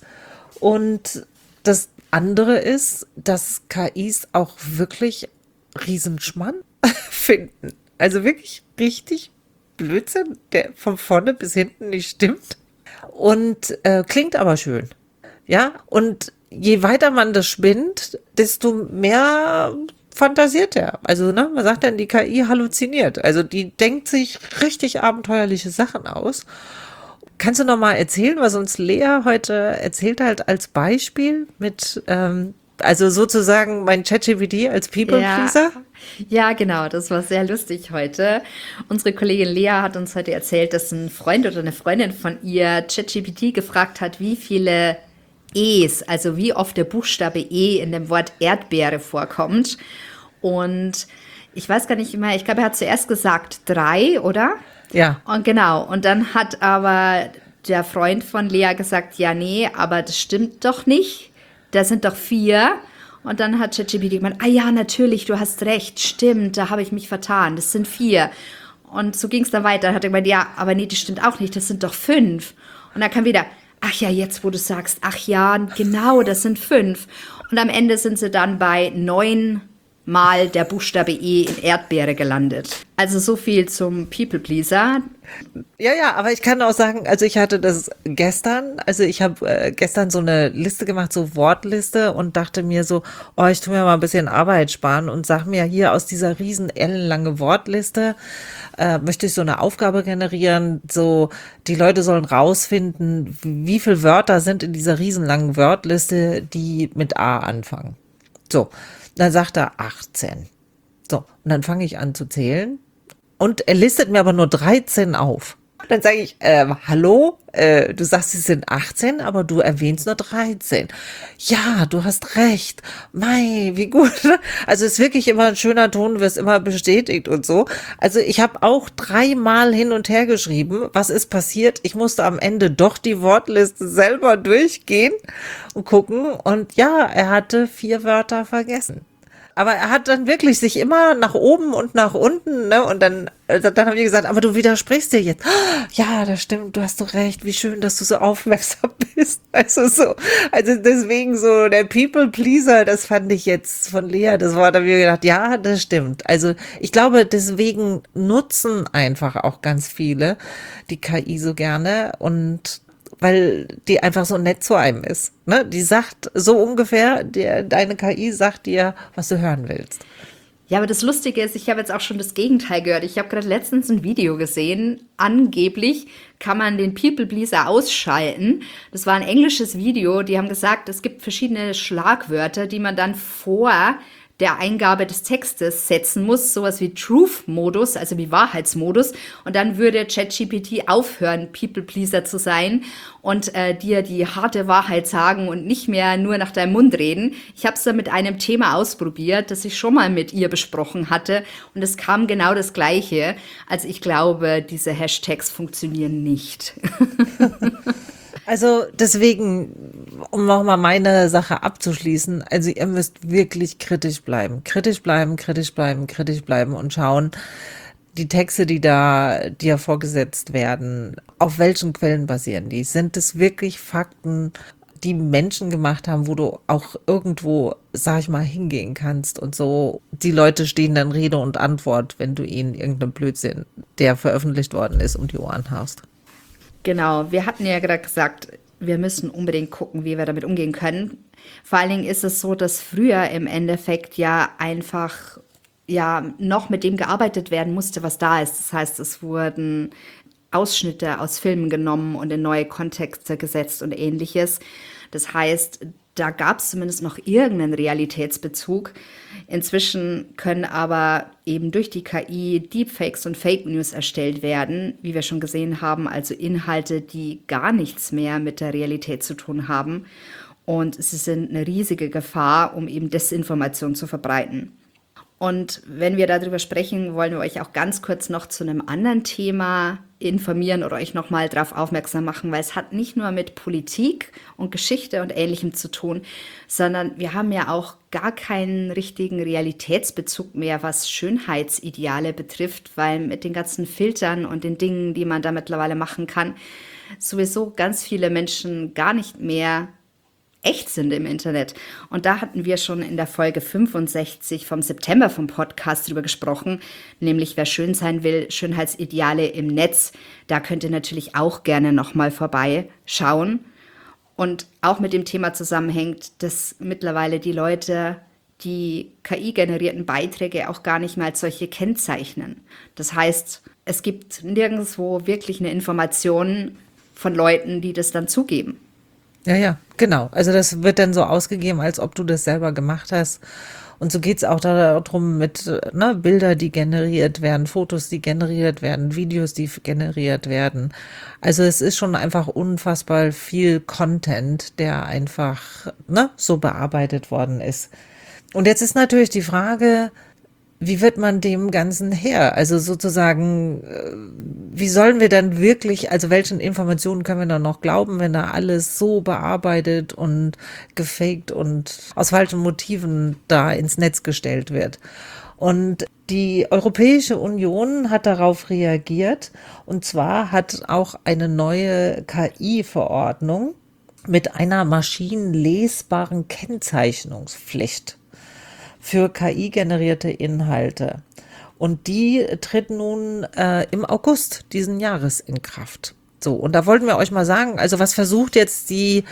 Speaker 2: Und das andere ist, dass KIs auch wirklich Riesenschmarrn finden. Also wirklich richtig Blödsinn, der von vorne bis hinten nicht stimmt. Und klingt aber schön. Ja, und je weiter man das spinnt, desto mehr fantasiert er. Also, ne, man sagt dann, die KI halluziniert. Also, die denkt sich richtig abenteuerliche Sachen aus. Kannst du noch mal erzählen, was uns Lea heute erzählt hat als Beispiel mit, also sozusagen mein ChatGPT als People-Pleaser?
Speaker 3: Ja, genau, das war sehr lustig heute. Unsere Kollegin Lea hat uns heute erzählt, dass ein Freund oder eine Freundin von ihr ChatGPT gefragt hat, wie viele E's, also wie oft der Buchstabe E in dem Wort Erdbeere vorkommt. Und ich weiß gar nicht mehr, ich glaube, er hat zuerst gesagt 3, oder?
Speaker 2: Ja.
Speaker 3: Und genau, und dann hat aber der Freund von Lea gesagt, ja, nee, aber das stimmt doch nicht. Da sind doch 4. Und dann hat ChatGPT gemeint, ah ja, natürlich, du hast recht, stimmt, da habe ich mich vertan, das sind 4. Und so ging es dann weiter. Dann hat er gemeint, ja, aber nee, das stimmt auch nicht, das sind doch 5. Und dann kam wieder, ach ja, jetzt wo du sagst, ach ja, genau, das sind 5. Und am Ende sind sie dann bei 9 Mal der Buchstabe E in Erdbeere gelandet. Also so viel zum People-Pleaser.
Speaker 2: Ja, aber ich kann auch sagen, also ich hatte das gestern, also ich habe gestern so eine Liste gemacht, so Wortliste und dachte mir so, oh, ich tue mir mal ein bisschen Arbeit sparen und sag mir hier aus dieser riesen ellenlange Wortliste, möchte ich so eine Aufgabe generieren, so die Leute sollen rausfinden, wie viele Wörter sind in dieser riesenlangen Wortliste, die mit A anfangen. So, dann sagt er 18. So, und dann fange ich an zu zählen. Und er listet mir aber nur 13 auf. Dann sage ich, hallo, du sagst, es sind 18, aber du erwähnst nur 13. Ja, du hast recht. Mei, wie gut. Also ist wirklich immer ein schöner Ton, du wirst immer bestätigt und so. Also ich habe auch 3-mal hin und her geschrieben. Was ist passiert? Ich musste am Ende doch die Wortliste selber durchgehen und gucken. Und ja, er hatte 4 Wörter vergessen. Aber er hat dann wirklich sich immer nach oben und nach unten, ne? Und dann haben die gesagt, aber du widersprichst dir jetzt. Ja, das stimmt, du hast doch recht. Wie schön, dass du so aufmerksam bist. Also deswegen so der People-Pleaser, das fand ich jetzt von Lea, das Wort, da habe ich mir gedacht, ja, das stimmt. Also ich glaube, deswegen nutzen einfach auch ganz viele die KI so gerne und weil die einfach so nett zu einem ist. Ne? Die sagt so ungefähr, deine KI sagt dir, was du hören willst.
Speaker 3: Ja, aber das Lustige ist, ich habe jetzt auch schon das Gegenteil gehört. Ich habe gerade letztens ein Video gesehen. Angeblich kann man den People-Pleaser ausschalten. Das war ein englisches Video. Die haben gesagt, es gibt verschiedene Schlagwörter, die man dann vor der Eingabe des Textes setzen muss, sowas wie Truth-Modus, also wie Wahrheitsmodus. Und dann würde ChatGPT aufhören, People-Pleaser zu sein und dir die harte Wahrheit sagen und nicht mehr nur nach deinem Mund reden. Ich habe es dann mit einem Thema ausprobiert, das ich schon mal mit ihr besprochen hatte. Und es kam genau das Gleiche. Also ich glaube, diese Hashtags funktionieren nicht.
Speaker 2: Also deswegen, um nochmal meine Sache abzuschließen, also ihr müsst wirklich kritisch bleiben und schauen, die Texte, die da dir vorgesetzt werden, auf welchen Quellen basieren die? Sind es wirklich Fakten, die Menschen gemacht haben, wo du auch irgendwo, sag ich mal, hingehen kannst und so? Die Leute stehen dann Rede und Antwort, wenn du ihnen irgendeinen Blödsinn, der veröffentlicht worden ist, um die Ohren haust.
Speaker 3: Genau, wir hatten ja gerade gesagt, wir müssen unbedingt gucken, wie wir damit umgehen können. Vor allen Dingen ist es so, dass früher im Endeffekt ja einfach noch mit dem gearbeitet werden musste, was da ist. Das heißt, es wurden Ausschnitte aus Filmen genommen und in neue Kontexte gesetzt und ähnliches. Das heißt, Da gab es zumindest noch irgendeinen Realitätsbezug. Inzwischen können aber eben durch die KI Deepfakes und Fake News erstellt werden, wie wir schon gesehen haben, also Inhalte, die gar nichts mehr mit der Realität zu tun haben. Und sie sind eine riesige Gefahr, um eben Desinformation zu verbreiten. Und wenn wir darüber sprechen, wollen wir euch auch ganz kurz noch zu einem anderen Thema informieren oder euch nochmal darauf aufmerksam machen, weil es hat nicht nur mit Politik und Geschichte und Ähnlichem zu tun, sondern wir haben ja auch gar keinen richtigen Realitätsbezug mehr, was Schönheitsideale betrifft, weil mit den ganzen Filtern und den Dingen, die man da mittlerweile machen kann, sowieso ganz viele Menschen gar nicht mehr echt sind im Internet. Und da hatten wir schon in der Folge 65 vom September vom Podcast drüber gesprochen, nämlich wer schön sein will, Schönheitsideale im Netz. Da könnt ihr natürlich auch gerne nochmal vorbeischauen. Und auch mit dem Thema zusammenhängt, dass mittlerweile die Leute die KI-generierten Beiträge auch gar nicht mehr als solche kennzeichnen. Das heißt, es gibt nirgendwo wirklich eine Information von Leuten, die das dann zugeben.
Speaker 2: Ja, ja, genau. Also das wird dann so ausgegeben, als ob du das selber gemacht hast. Und so geht's auch darum mit Bilder, die generiert werden, Fotos, die generiert werden, Videos, die generiert werden. Also es ist schon einfach unfassbar viel Content, der einfach so bearbeitet worden ist. Und jetzt ist natürlich die Frage, wie wird man dem Ganzen Herr? Also sozusagen, wie sollen wir dann wirklich, also welchen Informationen können wir dann noch glauben, wenn da alles so bearbeitet und gefaked und aus falschen Motiven da ins Netz gestellt wird? Und die Europäische Union hat darauf reagiert, und zwar hat auch eine neue KI-Verordnung mit einer maschinenlesbaren Kennzeichnungspflicht für KI-generierte Inhalte. Und die tritt nun im August diesen Jahres in Kraft. So, und da wollten wir euch mal sagen, also was versucht jetzt die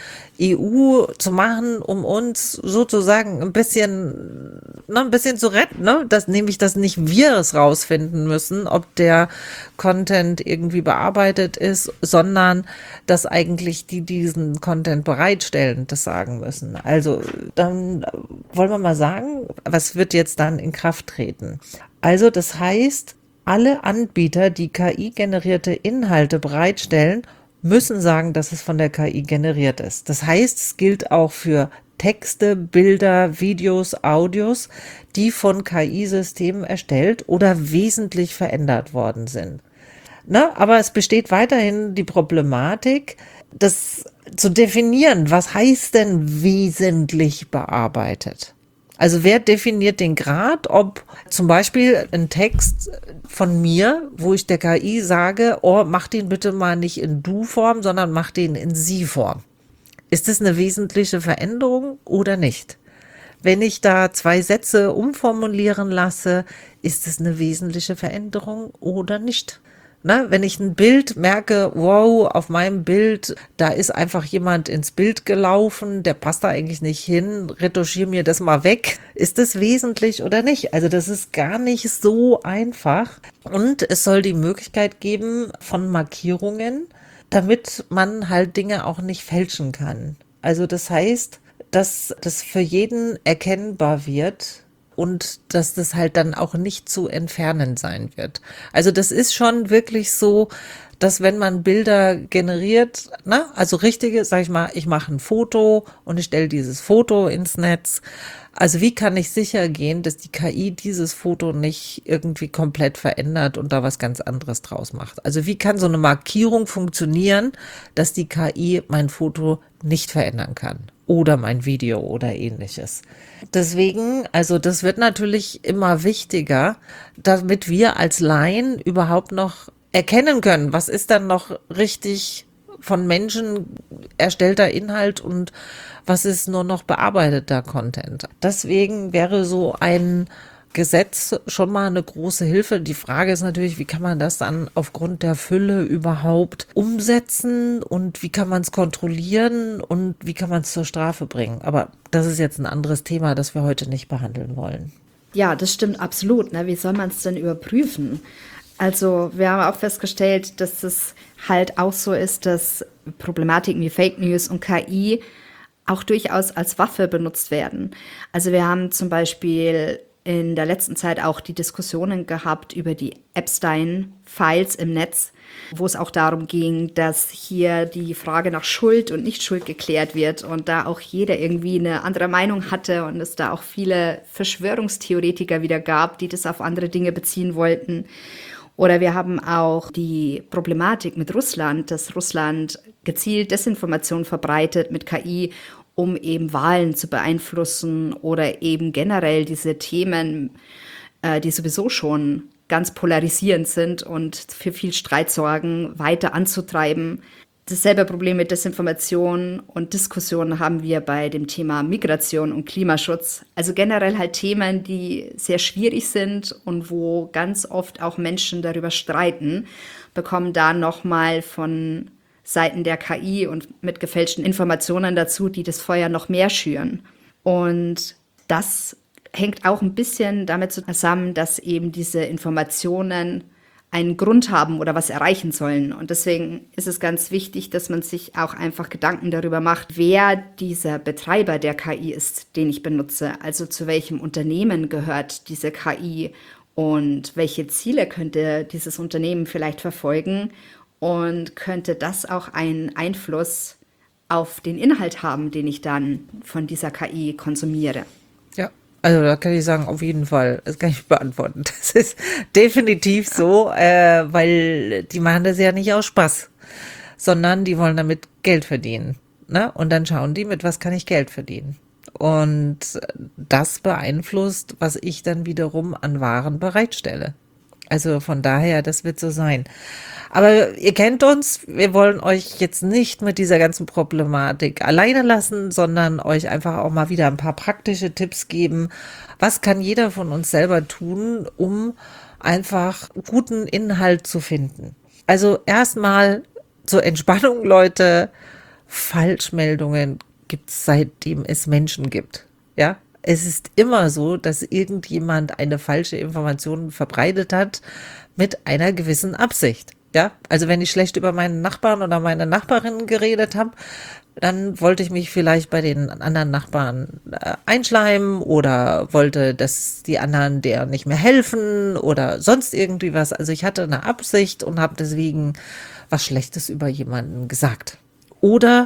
Speaker 2: EU zu machen, um uns sozusagen ein bisschen zu retten, dass nämlich, dass nicht wir es rausfinden müssen, ob der Content irgendwie bearbeitet ist, sondern dass eigentlich die diesen Content bereitstellen, das sagen müssen. Also dann wollen wir mal sagen, was wird jetzt dann in Kraft treten? Also das heißt, alle Anbieter, die KI-generierte Inhalte bereitstellen, müssen sagen, dass es von der KI generiert ist. Das heißt, es gilt auch für Texte, Bilder, Videos, Audios, die von KI-Systemen erstellt oder wesentlich verändert worden sind. Aber es besteht weiterhin die Problematik, das zu definieren. Was heißt denn wesentlich bearbeitet? Also wer definiert den Grad, ob zum Beispiel ein Text von mir, wo ich der KI sage, oh, mach den bitte mal nicht in Du-Form, sondern mach den in Sie-Form. Ist das eine wesentliche Veränderung oder nicht? Wenn ich da 2 Sätze umformulieren lasse, ist es eine wesentliche Veränderung oder nicht? Wenn ich ein Bild merke, wow, auf meinem Bild, da ist einfach jemand ins Bild gelaufen, der passt da eigentlich nicht hin, retuschiere mir das mal weg. Ist das wesentlich oder nicht? Also das ist gar nicht so einfach. Und es soll die Möglichkeit geben von Markierungen, damit man halt Dinge auch nicht fälschen kann. Also das heißt, dass das für jeden erkennbar wird, und dass das halt dann auch nicht zu entfernen sein wird. Also das ist schon wirklich so, dass wenn man Bilder generiert, also richtige, sag ich mal, ich mache ein Foto und ich stelle dieses Foto ins Netz. Also wie kann ich sicher gehen, dass die KI dieses Foto nicht irgendwie komplett verändert und da was ganz anderes draus macht? Also wie kann so eine Markierung funktionieren, dass die KI mein Foto nicht verändern kann? Oder mein Video oder ähnliches. Deswegen, also das wird natürlich immer wichtiger, damit wir als Laien überhaupt noch erkennen können, was ist dann noch richtig von Menschen erstellter Inhalt und was ist nur noch bearbeiteter Content. Deswegen wäre so ein Gesetz schon mal eine große Hilfe. Die Frage ist natürlich, wie kann man das dann aufgrund der Fülle überhaupt umsetzen und wie kann man es kontrollieren und wie kann man es zur Strafe bringen. Aber das ist jetzt ein anderes Thema, das wir heute nicht behandeln wollen.
Speaker 3: Ja, das stimmt absolut. Wie soll man es denn überprüfen? Also wir haben auch festgestellt, dass es halt auch so ist, dass Problematiken wie Fake News und KI auch durchaus als Waffe benutzt werden. Also wir haben zum Beispiel in der letzten Zeit auch die Diskussionen gehabt über die Epstein-Files im Netz, wo es auch darum ging, dass hier die Frage nach Schuld und Nichtschuld geklärt wird und da auch jeder irgendwie eine andere Meinung hatte und es da auch viele Verschwörungstheoretiker wieder gab, die das auf andere Dinge beziehen wollten. Oder wir haben auch die Problematik mit Russland, dass Russland gezielt Desinformation verbreitet mit KI, um eben Wahlen zu beeinflussen oder eben generell diese Themen, die sowieso schon ganz polarisierend sind und für viel Streit sorgen, weiter anzutreiben. Dasselbe Problem mit Desinformation und Diskussionen haben wir bei dem Thema Migration und Klimaschutz. Also generell halt Themen, die sehr schwierig sind und wo ganz oft auch Menschen darüber streiten, bekommen da nochmal von Seiten der KI und mit gefälschten Informationen dazu, die das Feuer noch mehr schüren. Und das hängt auch ein bisschen damit zusammen, dass eben diese Informationen einen Grund haben oder was erreichen sollen. Und deswegen ist es ganz wichtig, dass man sich auch einfach Gedanken darüber macht, wer dieser Betreiber der KI ist, den ich benutze. Also zu welchem Unternehmen gehört diese KI und welche Ziele könnte dieses Unternehmen vielleicht verfolgen und könnte das auch einen Einfluss auf den Inhalt haben, den ich dann von dieser KI konsumiere.
Speaker 2: Ja, also da kann ich sagen, auf jeden Fall, das kann ich beantworten. Das ist definitiv so, weil die machen das ja nicht aus Spaß, sondern die wollen damit Geld verdienen. Ne? Und dann schauen die, mit was kann ich Geld verdienen. Und das beeinflusst, was ich dann wiederum an Waren bereitstelle. Also von daher, das wird so sein. Aber ihr kennt uns, wir wollen euch jetzt nicht mit dieser ganzen Problematik alleine lassen, sondern euch einfach auch mal wieder ein paar praktische Tipps geben. Was kann jeder von uns selber tun, um einfach guten Inhalt zu finden? Also erstmal zur Entspannung, Leute, Falschmeldungen gibt es, seitdem es Menschen gibt. Ja, es ist immer so, dass irgendjemand eine falsche Information verbreitet hat mit einer gewissen Absicht. Ja, also wenn ich schlecht über meinen Nachbarn oder meine Nachbarinnen geredet habe, dann wollte ich mich vielleicht bei den anderen Nachbarn einschleimen oder wollte, dass die anderen der nicht mehr helfen oder sonst irgendwie was. Also ich hatte eine Absicht und habe deswegen was Schlechtes über jemanden gesagt. Oder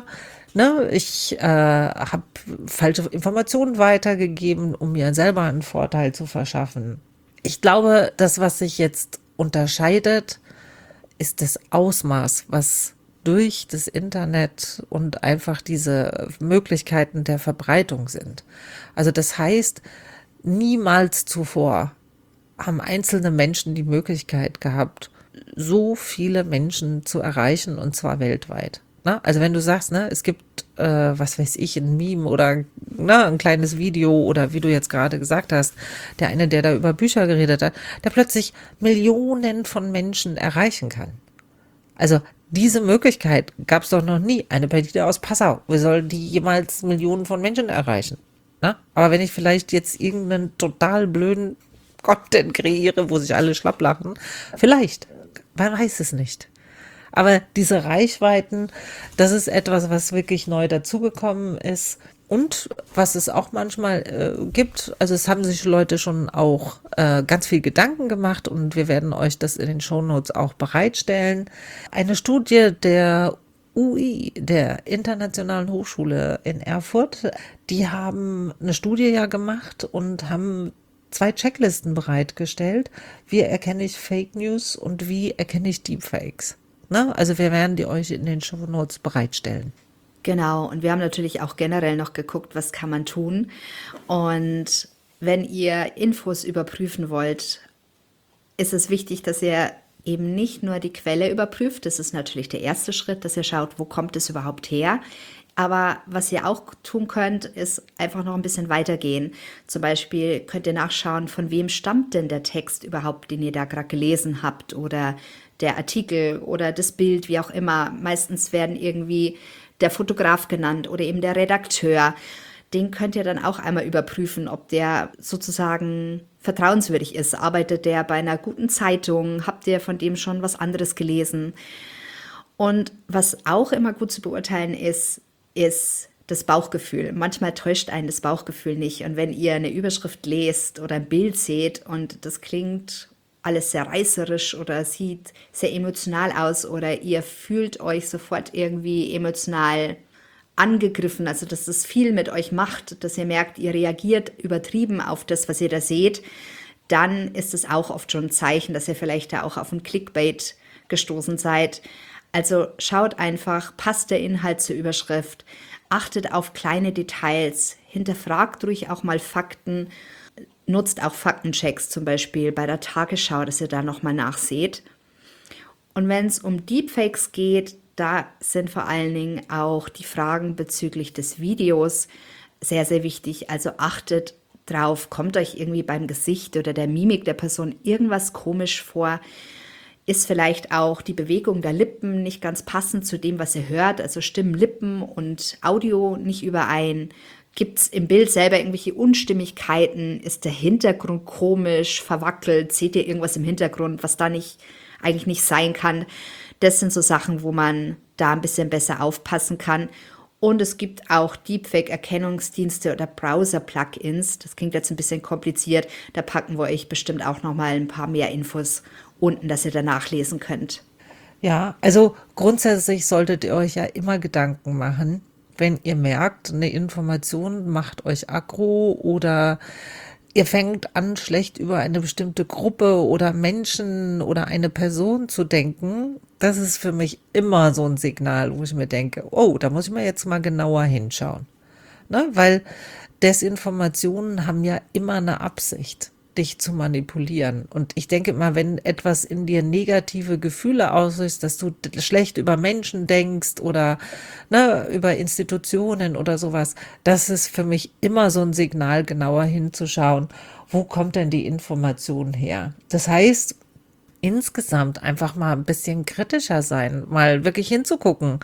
Speaker 2: ich habe falsche Informationen weitergegeben, um mir selber einen Vorteil zu verschaffen. Ich glaube, das, was sich jetzt unterscheidet, ist das Ausmaß, was durch das Internet und einfach diese Möglichkeiten der Verbreitung sind. Also das heißt, niemals zuvor haben einzelne Menschen die Möglichkeit gehabt, so viele Menschen zu erreichen, und zwar weltweit. Also wenn du sagst, es gibt, was weiß ich, ein Meme oder ein kleines Video oder wie du jetzt gerade gesagt hast, der eine, der da über Bücher geredet hat, der plötzlich Millionen von Menschen erreichen kann. Also diese Möglichkeit gab es doch noch nie. Eine Petite aus Passau. Wie soll die jemals Millionen von Menschen erreichen? Aber wenn ich vielleicht jetzt irgendeinen total blöden Content kreiere, wo sich alle schlapp lachen, vielleicht, man weiß es nicht. Aber diese Reichweiten, das ist etwas, was wirklich neu dazugekommen ist und was es auch manchmal gibt. Also es haben sich Leute schon auch ganz viel Gedanken gemacht und wir werden euch das in den Shownotes auch bereitstellen. Eine Studie der UI, der Internationalen Hochschule in Erfurt, die haben eine Studie ja gemacht und haben 2 Checklisten bereitgestellt. Wie erkenne ich Fake News und wie erkenne ich Deepfakes? Also wir werden die euch in den Shownotes bereitstellen.
Speaker 3: Genau, und wir haben natürlich auch generell noch geguckt, was kann man tun. Und wenn ihr Infos überprüfen wollt, ist es wichtig, dass ihr eben nicht nur die Quelle überprüft. Das ist natürlich der erste Schritt, dass ihr schaut, wo kommt es überhaupt her. Aber was ihr auch tun könnt, ist einfach noch ein bisschen weitergehen. Zum Beispiel könnt ihr nachschauen, von wem stammt denn der Text überhaupt, den ihr da gerade gelesen habt oder der Artikel oder das Bild, wie auch immer. Meistens werden irgendwie der Fotograf genannt oder eben der Redakteur. Den könnt ihr dann auch einmal überprüfen, ob der sozusagen vertrauenswürdig ist. Arbeitet der bei einer guten Zeitung? Habt ihr von dem schon was anderes gelesen? Und was auch immer gut zu beurteilen ist das Bauchgefühl. Manchmal täuscht einen das Bauchgefühl nicht. Und wenn ihr eine Überschrift lest oder ein Bild seht und das klingt alles sehr reißerisch oder sieht sehr emotional aus oder ihr fühlt euch sofort irgendwie emotional angegriffen, also dass es viel mit euch macht, dass ihr merkt, ihr reagiert übertrieben auf das, was ihr da seht, dann ist es auch oft schon ein Zeichen, dass ihr vielleicht da auch auf ein Clickbait gestoßen seid. Also schaut einfach, passt der Inhalt zur Überschrift, achtet auf kleine Details, hinterfragt ruhig auch mal Fakten, nutzt auch Faktenchecks zum Beispiel bei der Tagesschau, dass ihr da nochmal nachseht. Und wenn es um Deepfakes geht, da sind vor allen Dingen auch die Fragen bezüglich des Videos sehr, sehr wichtig. Also achtet drauf, kommt euch irgendwie beim Gesicht oder der Mimik der Person irgendwas komisch vor? Ist vielleicht auch die Bewegung der Lippen nicht ganz passend zu dem, was ihr hört? Also stimmen Lippen und Audio nicht überein? Gibt es im Bild selber irgendwelche Unstimmigkeiten? Ist der Hintergrund komisch, verwackelt? Seht ihr irgendwas im Hintergrund, was da eigentlich nicht sein kann? Das sind so Sachen, wo man da ein bisschen besser aufpassen kann. Und es gibt auch Deepfake-Erkennungsdienste oder Browser-Plugins. Das klingt jetzt ein bisschen kompliziert. Da packen wir euch bestimmt auch noch mal ein paar mehr Infos unten, dass ihr da nachlesen könnt.
Speaker 2: Ja, also grundsätzlich solltet ihr euch ja immer Gedanken machen, wenn ihr merkt, eine Information macht euch aggro oder ihr fängt an, schlecht über eine bestimmte Gruppe oder Menschen oder eine Person zu denken. Das ist für mich immer so ein Signal, wo ich mir denke, oh, da muss ich mir jetzt mal genauer hinschauen. Ne? Weil Desinformationen haben ja immer eine Absicht, dich zu manipulieren. Und ich denke immer, wenn etwas in dir negative Gefühle auslöst, dass du schlecht über Menschen denkst oder über Institutionen oder sowas, das ist für mich immer so ein Signal, genauer hinzuschauen, wo kommt denn die Information her? Das heißt, insgesamt einfach mal ein bisschen kritischer sein, mal wirklich hinzugucken.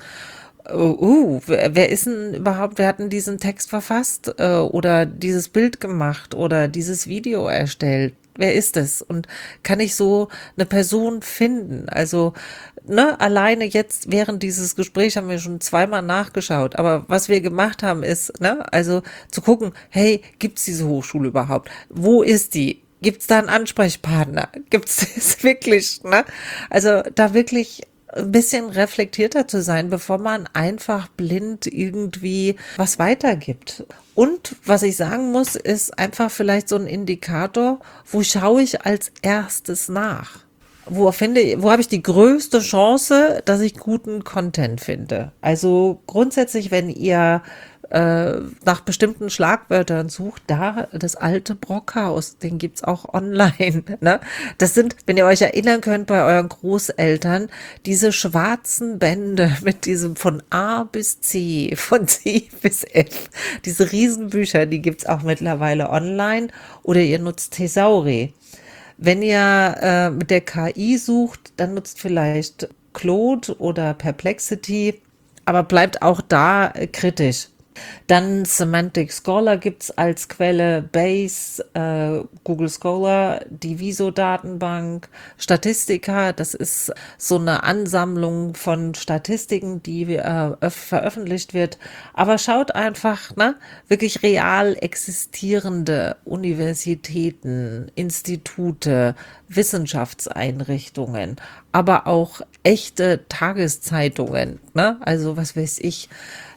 Speaker 2: Wer ist denn überhaupt, wer hat denn diesen Text verfasst oder dieses Bild gemacht oder dieses Video erstellt? Wer ist es? Und kann ich so eine Person finden? Also, alleine jetzt während dieses Gesprächs haben wir schon zweimal nachgeschaut. Aber was wir gemacht haben ist, also zu gucken, hey, gibt's diese Hochschule überhaupt? Wo ist die? Gibt's da einen Ansprechpartner? Gibt's das wirklich, Also da wirklich ein bisschen reflektierter zu sein, bevor man einfach blind irgendwie was weitergibt. Und was ich sagen muss, ist einfach vielleicht so ein Indikator, wo schaue ich als erstes nach? Wo habe ich die größte Chance, dass ich guten Content finde? Also grundsätzlich, wenn ihr nach bestimmten Schlagwörtern sucht, da das alte Brockhaus, den gibt's auch online. Ne? Das sind, wenn ihr euch erinnern könnt, bei euren Großeltern, diese schwarzen Bände mit diesem von A bis C, von C bis F, diese Riesenbücher, die gibt's auch mittlerweile online oder ihr nutzt Thesauri. Wenn ihr mit der KI sucht, dann nutzt vielleicht Claude oder Perplexity, aber bleibt auch da kritisch. Dann Semantic Scholar gibt's als Quelle, Base, Google Scholar, die Viso-Datenbank, Statistica, das ist so eine Ansammlung von Statistiken, die veröffentlicht wird. Aber schaut einfach, wirklich real existierende Universitäten, Institute, Wissenschaftseinrichtungen, aber auch echte Tageszeitungen, also was weiß ich,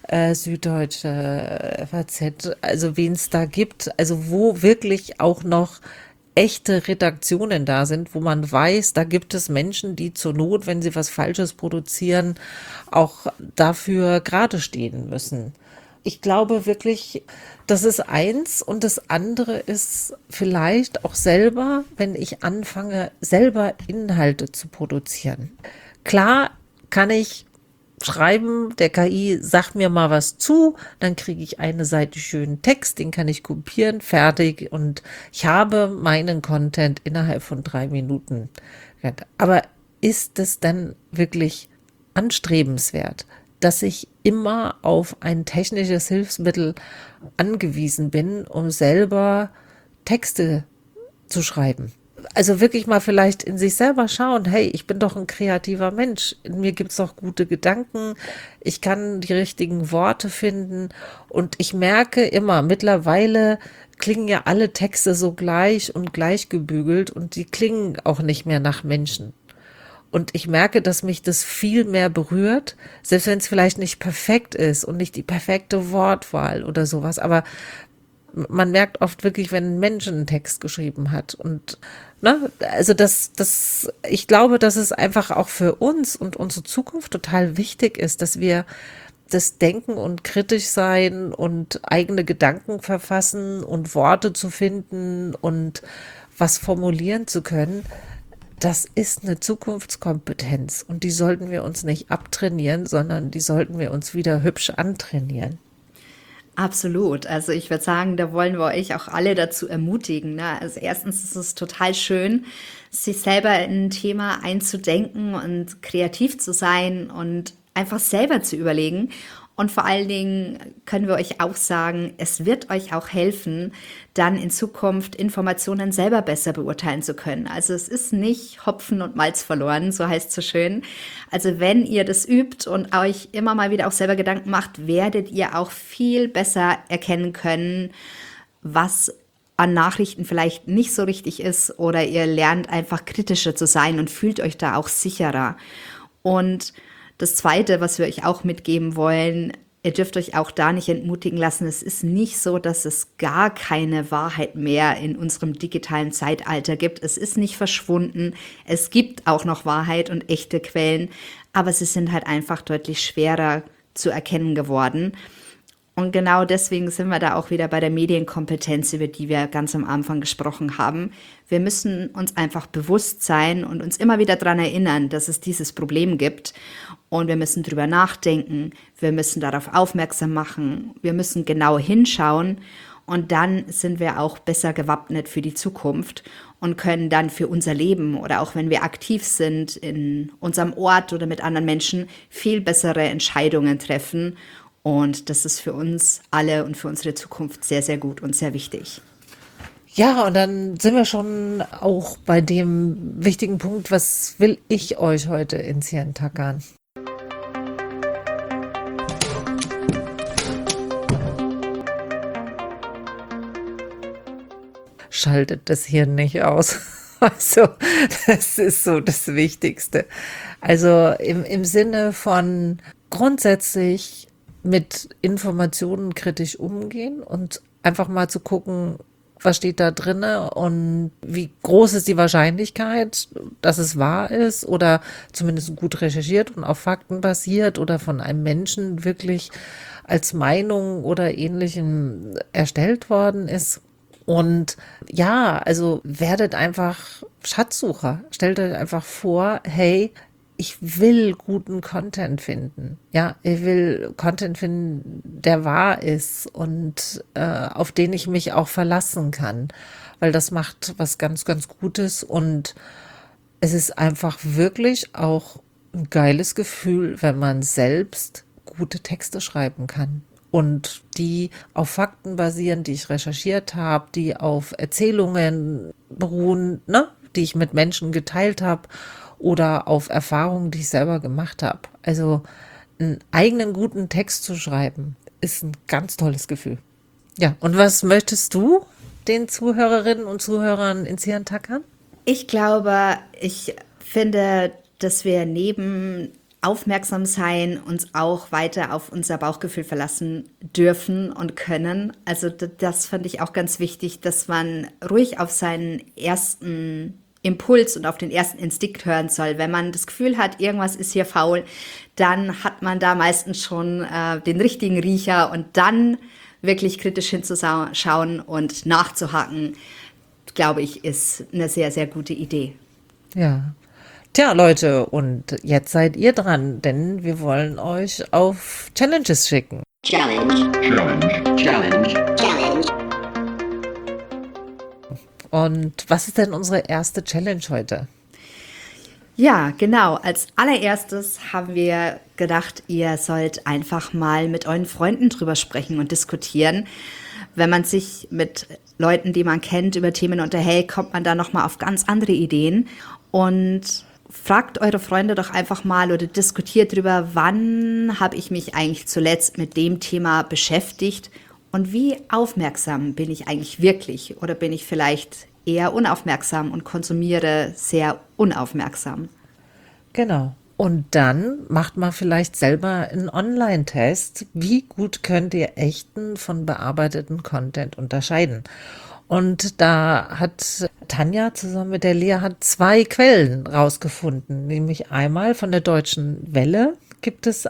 Speaker 2: Süddeutsche, FAZ, also wen es da gibt, also wo wirklich auch noch echte Redaktionen da sind, wo man weiß, da gibt es Menschen, die zur Not, wenn sie was Falsches produzieren, auch dafür gerade stehen müssen. Ich glaube wirklich, das ist eins und das andere ist vielleicht auch selber, wenn ich anfange, selber Inhalte zu produzieren. Klar kann ich schreiben, der KI sagt mir mal was zu, dann kriege ich eine Seite schönen Text, den kann ich kopieren, fertig und ich habe meinen Content innerhalb von 3 Minuten. Aber ist es denn wirklich anstrebenswert, dass ich immer auf ein technisches Hilfsmittel angewiesen bin, um selber Texte zu schreiben? also wirklich mal vielleicht in sich selber schauen, hey, ich bin doch ein kreativer Mensch, in mir gibt's doch gute Gedanken, ich kann die richtigen Worte finden und ich merke immer, mittlerweile klingen ja alle Texte so gleich und gleich gebügelt und die klingen auch nicht mehr nach Menschen. Und ich merke, dass mich das viel mehr berührt, selbst wenn es vielleicht nicht perfekt ist und nicht die perfekte Wortwahl oder sowas. Aber man merkt oft wirklich, wenn ein Mensch einen Text geschrieben hat. Und ne, also ich glaube, dass es einfach auch für uns und unsere Zukunft total wichtig ist, dass wir das Denken und kritisch sein und eigene Gedanken verfassen und Worte zu finden und was formulieren zu können. Das ist eine Zukunftskompetenz und die sollten wir uns nicht abtrainieren, sondern die sollten wir uns wieder hübsch antrainieren.
Speaker 3: Absolut. Also ich würde sagen, da wollen wir euch auch alle dazu ermutigen. Ne? Also erstens ist es total schön, sich selber in ein Thema einzudenken und kreativ zu sein und einfach selber zu überlegen. Und vor allen Dingen können wir euch auch sagen, es wird euch auch helfen, dann in Zukunft Informationen selber besser beurteilen zu können. Also es ist nicht Hopfen und Malz verloren, so heißt es so schön. Also wenn ihr das übt und euch immer mal wieder auch selber Gedanken macht, werdet ihr auch viel besser erkennen können, was an Nachrichten vielleicht nicht so richtig ist, oder ihr lernt einfach kritischer zu sein und fühlt euch da auch sicherer. Und das Zweite, was wir euch auch mitgeben wollen, ihr dürft euch auch da nicht entmutigen lassen. Es ist nicht so, dass es gar keine Wahrheit mehr in unserem digitalen Zeitalter gibt. Es ist nicht verschwunden. Es gibt auch noch Wahrheit und echte Quellen, aber sie sind halt einfach deutlich schwerer zu erkennen geworden. Und genau deswegen sind wir da auch wieder bei der Medienkompetenz, über die wir ganz am Anfang gesprochen haben. Wir müssen uns einfach bewusst sein und uns immer wieder daran erinnern, dass es dieses Problem gibt. Und wir müssen drüber nachdenken, wir müssen darauf aufmerksam machen, wir müssen genau hinschauen. Und dann sind wir auch besser gewappnet für die Zukunft und können dann für unser Leben oder auch wenn wir aktiv sind in unserem Ort oder mit anderen Menschen viel bessere Entscheidungen treffen. Und das ist für uns alle und für unsere Zukunft sehr, sehr gut und sehr wichtig.
Speaker 2: Ja, und dann sind wir schon auch bei dem wichtigen Punkt, was will ich euch heute ins Hirn tackern? Schaltet das Hirn nicht aus. Also, das ist so das Wichtigste. Also im Sinne von grundsätzlich mit Informationen kritisch umgehen und einfach mal zu gucken, was steht da drinne und wie groß ist die Wahrscheinlichkeit, dass es wahr ist oder zumindest gut recherchiert und auf Fakten basiert oder von einem Menschen wirklich als Meinung oder Ähnlichem erstellt worden ist. Und ja, also werdet einfach Schatzsucher. Stellt euch einfach vor, hey, ich will guten Content finden. Ja, ich will Content finden, der wahr ist und auf den ich mich auch verlassen kann, weil das macht was ganz, ganz Gutes und es ist einfach wirklich auch ein geiles Gefühl, wenn man selbst gute Texte schreiben kann. Und die auf Fakten basieren, die ich recherchiert habe, die auf Erzählungen beruhen, ne, die ich mit Menschen geteilt habe oder auf Erfahrungen, die ich selber gemacht habe. Also einen eigenen guten Text zu schreiben, ist ein ganz tolles Gefühl. Ja, und was möchtest du den Zuhörerinnen und Zuhörern ins Hirn tackern?
Speaker 3: Ich glaube, ich finde, dass wir neben aufmerksam sein, uns auch weiter auf unser Bauchgefühl verlassen dürfen und können. Also das fand ich auch ganz wichtig, dass man ruhig auf seinen ersten Impuls und auf den ersten Instinkt hören soll. Wenn man das Gefühl hat, irgendwas ist hier faul, dann hat man da meistens schon den richtigen Riecher und dann wirklich kritisch hinzuschauen und nachzuhaken, glaube ich, ist eine sehr, sehr gute Idee.
Speaker 2: Ja. Tja, Leute, und jetzt seid ihr dran, denn wir wollen euch auf Challenges schicken.
Speaker 5: Challenge. Challenge. Challenge. Challenge.
Speaker 2: Und was ist denn unsere erste Challenge heute?
Speaker 3: Ja, genau. Als allererstes haben wir gedacht, ihr sollt einfach mal mit euren Freunden drüber sprechen und diskutieren, wenn man sich mit Leuten, die man kennt, über Themen unterhält, kommt man da nochmal auf ganz andere Ideen. Und fragt eure Freunde doch einfach mal oder diskutiert drüber, wann habe ich mich eigentlich zuletzt mit dem Thema beschäftigt und wie aufmerksam bin ich eigentlich wirklich oder bin ich vielleicht eher unaufmerksam und konsumiere sehr unaufmerksam.
Speaker 2: Genau. Und dann macht mal vielleicht selber einen Online-Test. Wie gut könnt ihr echten von bearbeiteten Content unterscheiden? Und da hat Tanja zusammen mit der Lea hat 2 Quellen rausgefunden, nämlich einmal von der Deutschen Welle gibt es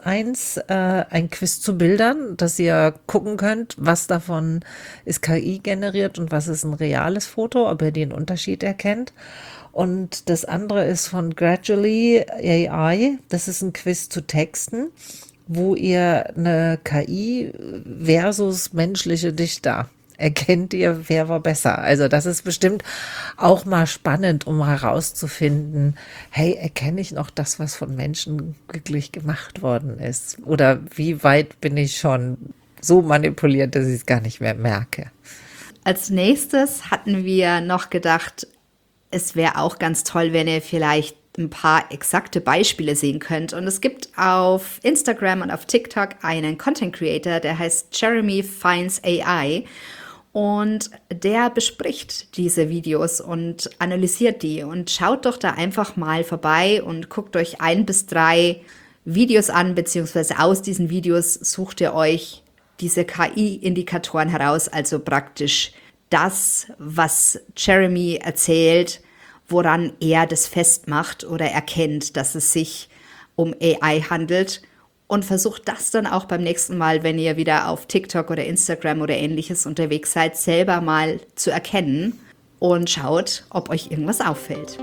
Speaker 2: ein Quiz zu Bildern, dass ihr gucken könnt, was davon ist KI generiert und was ist ein reales Foto, ob ihr den Unterschied erkennt. Und das andere ist von Gradually AI, das ist ein Quiz zu Texten, wo ihr eine KI versus menschliche Dichter erkennt ihr, wer war besser. Also das ist bestimmt auch mal spannend, um herauszufinden, hey, erkenne ich noch das, was von Menschen wirklich gemacht worden ist? Oder wie weit bin ich schon so manipuliert, dass ich es gar nicht mehr merke?
Speaker 3: Als nächstes hatten wir noch gedacht, es wäre auch ganz toll, wenn ihr vielleicht ein paar exakte Beispiele sehen könnt. Und es gibt auf Instagram und auf TikTok einen Content Creator, der heißt Jeremy Finds AI. Und der bespricht diese Videos und analysiert die. Und schaut doch da einfach mal vorbei und guckt euch 1 bis 3 Videos an, beziehungsweise aus diesen Videos sucht ihr euch diese KI-Indikatoren heraus, also praktisch das, was Jeremy erzählt, woran er das festmacht oder erkennt, dass es sich um AI handelt. Und versucht das dann auch beim nächsten Mal, wenn ihr wieder auf TikTok oder Instagram oder ähnliches unterwegs seid, selber mal zu erkennen und schaut, ob euch irgendwas auffällt.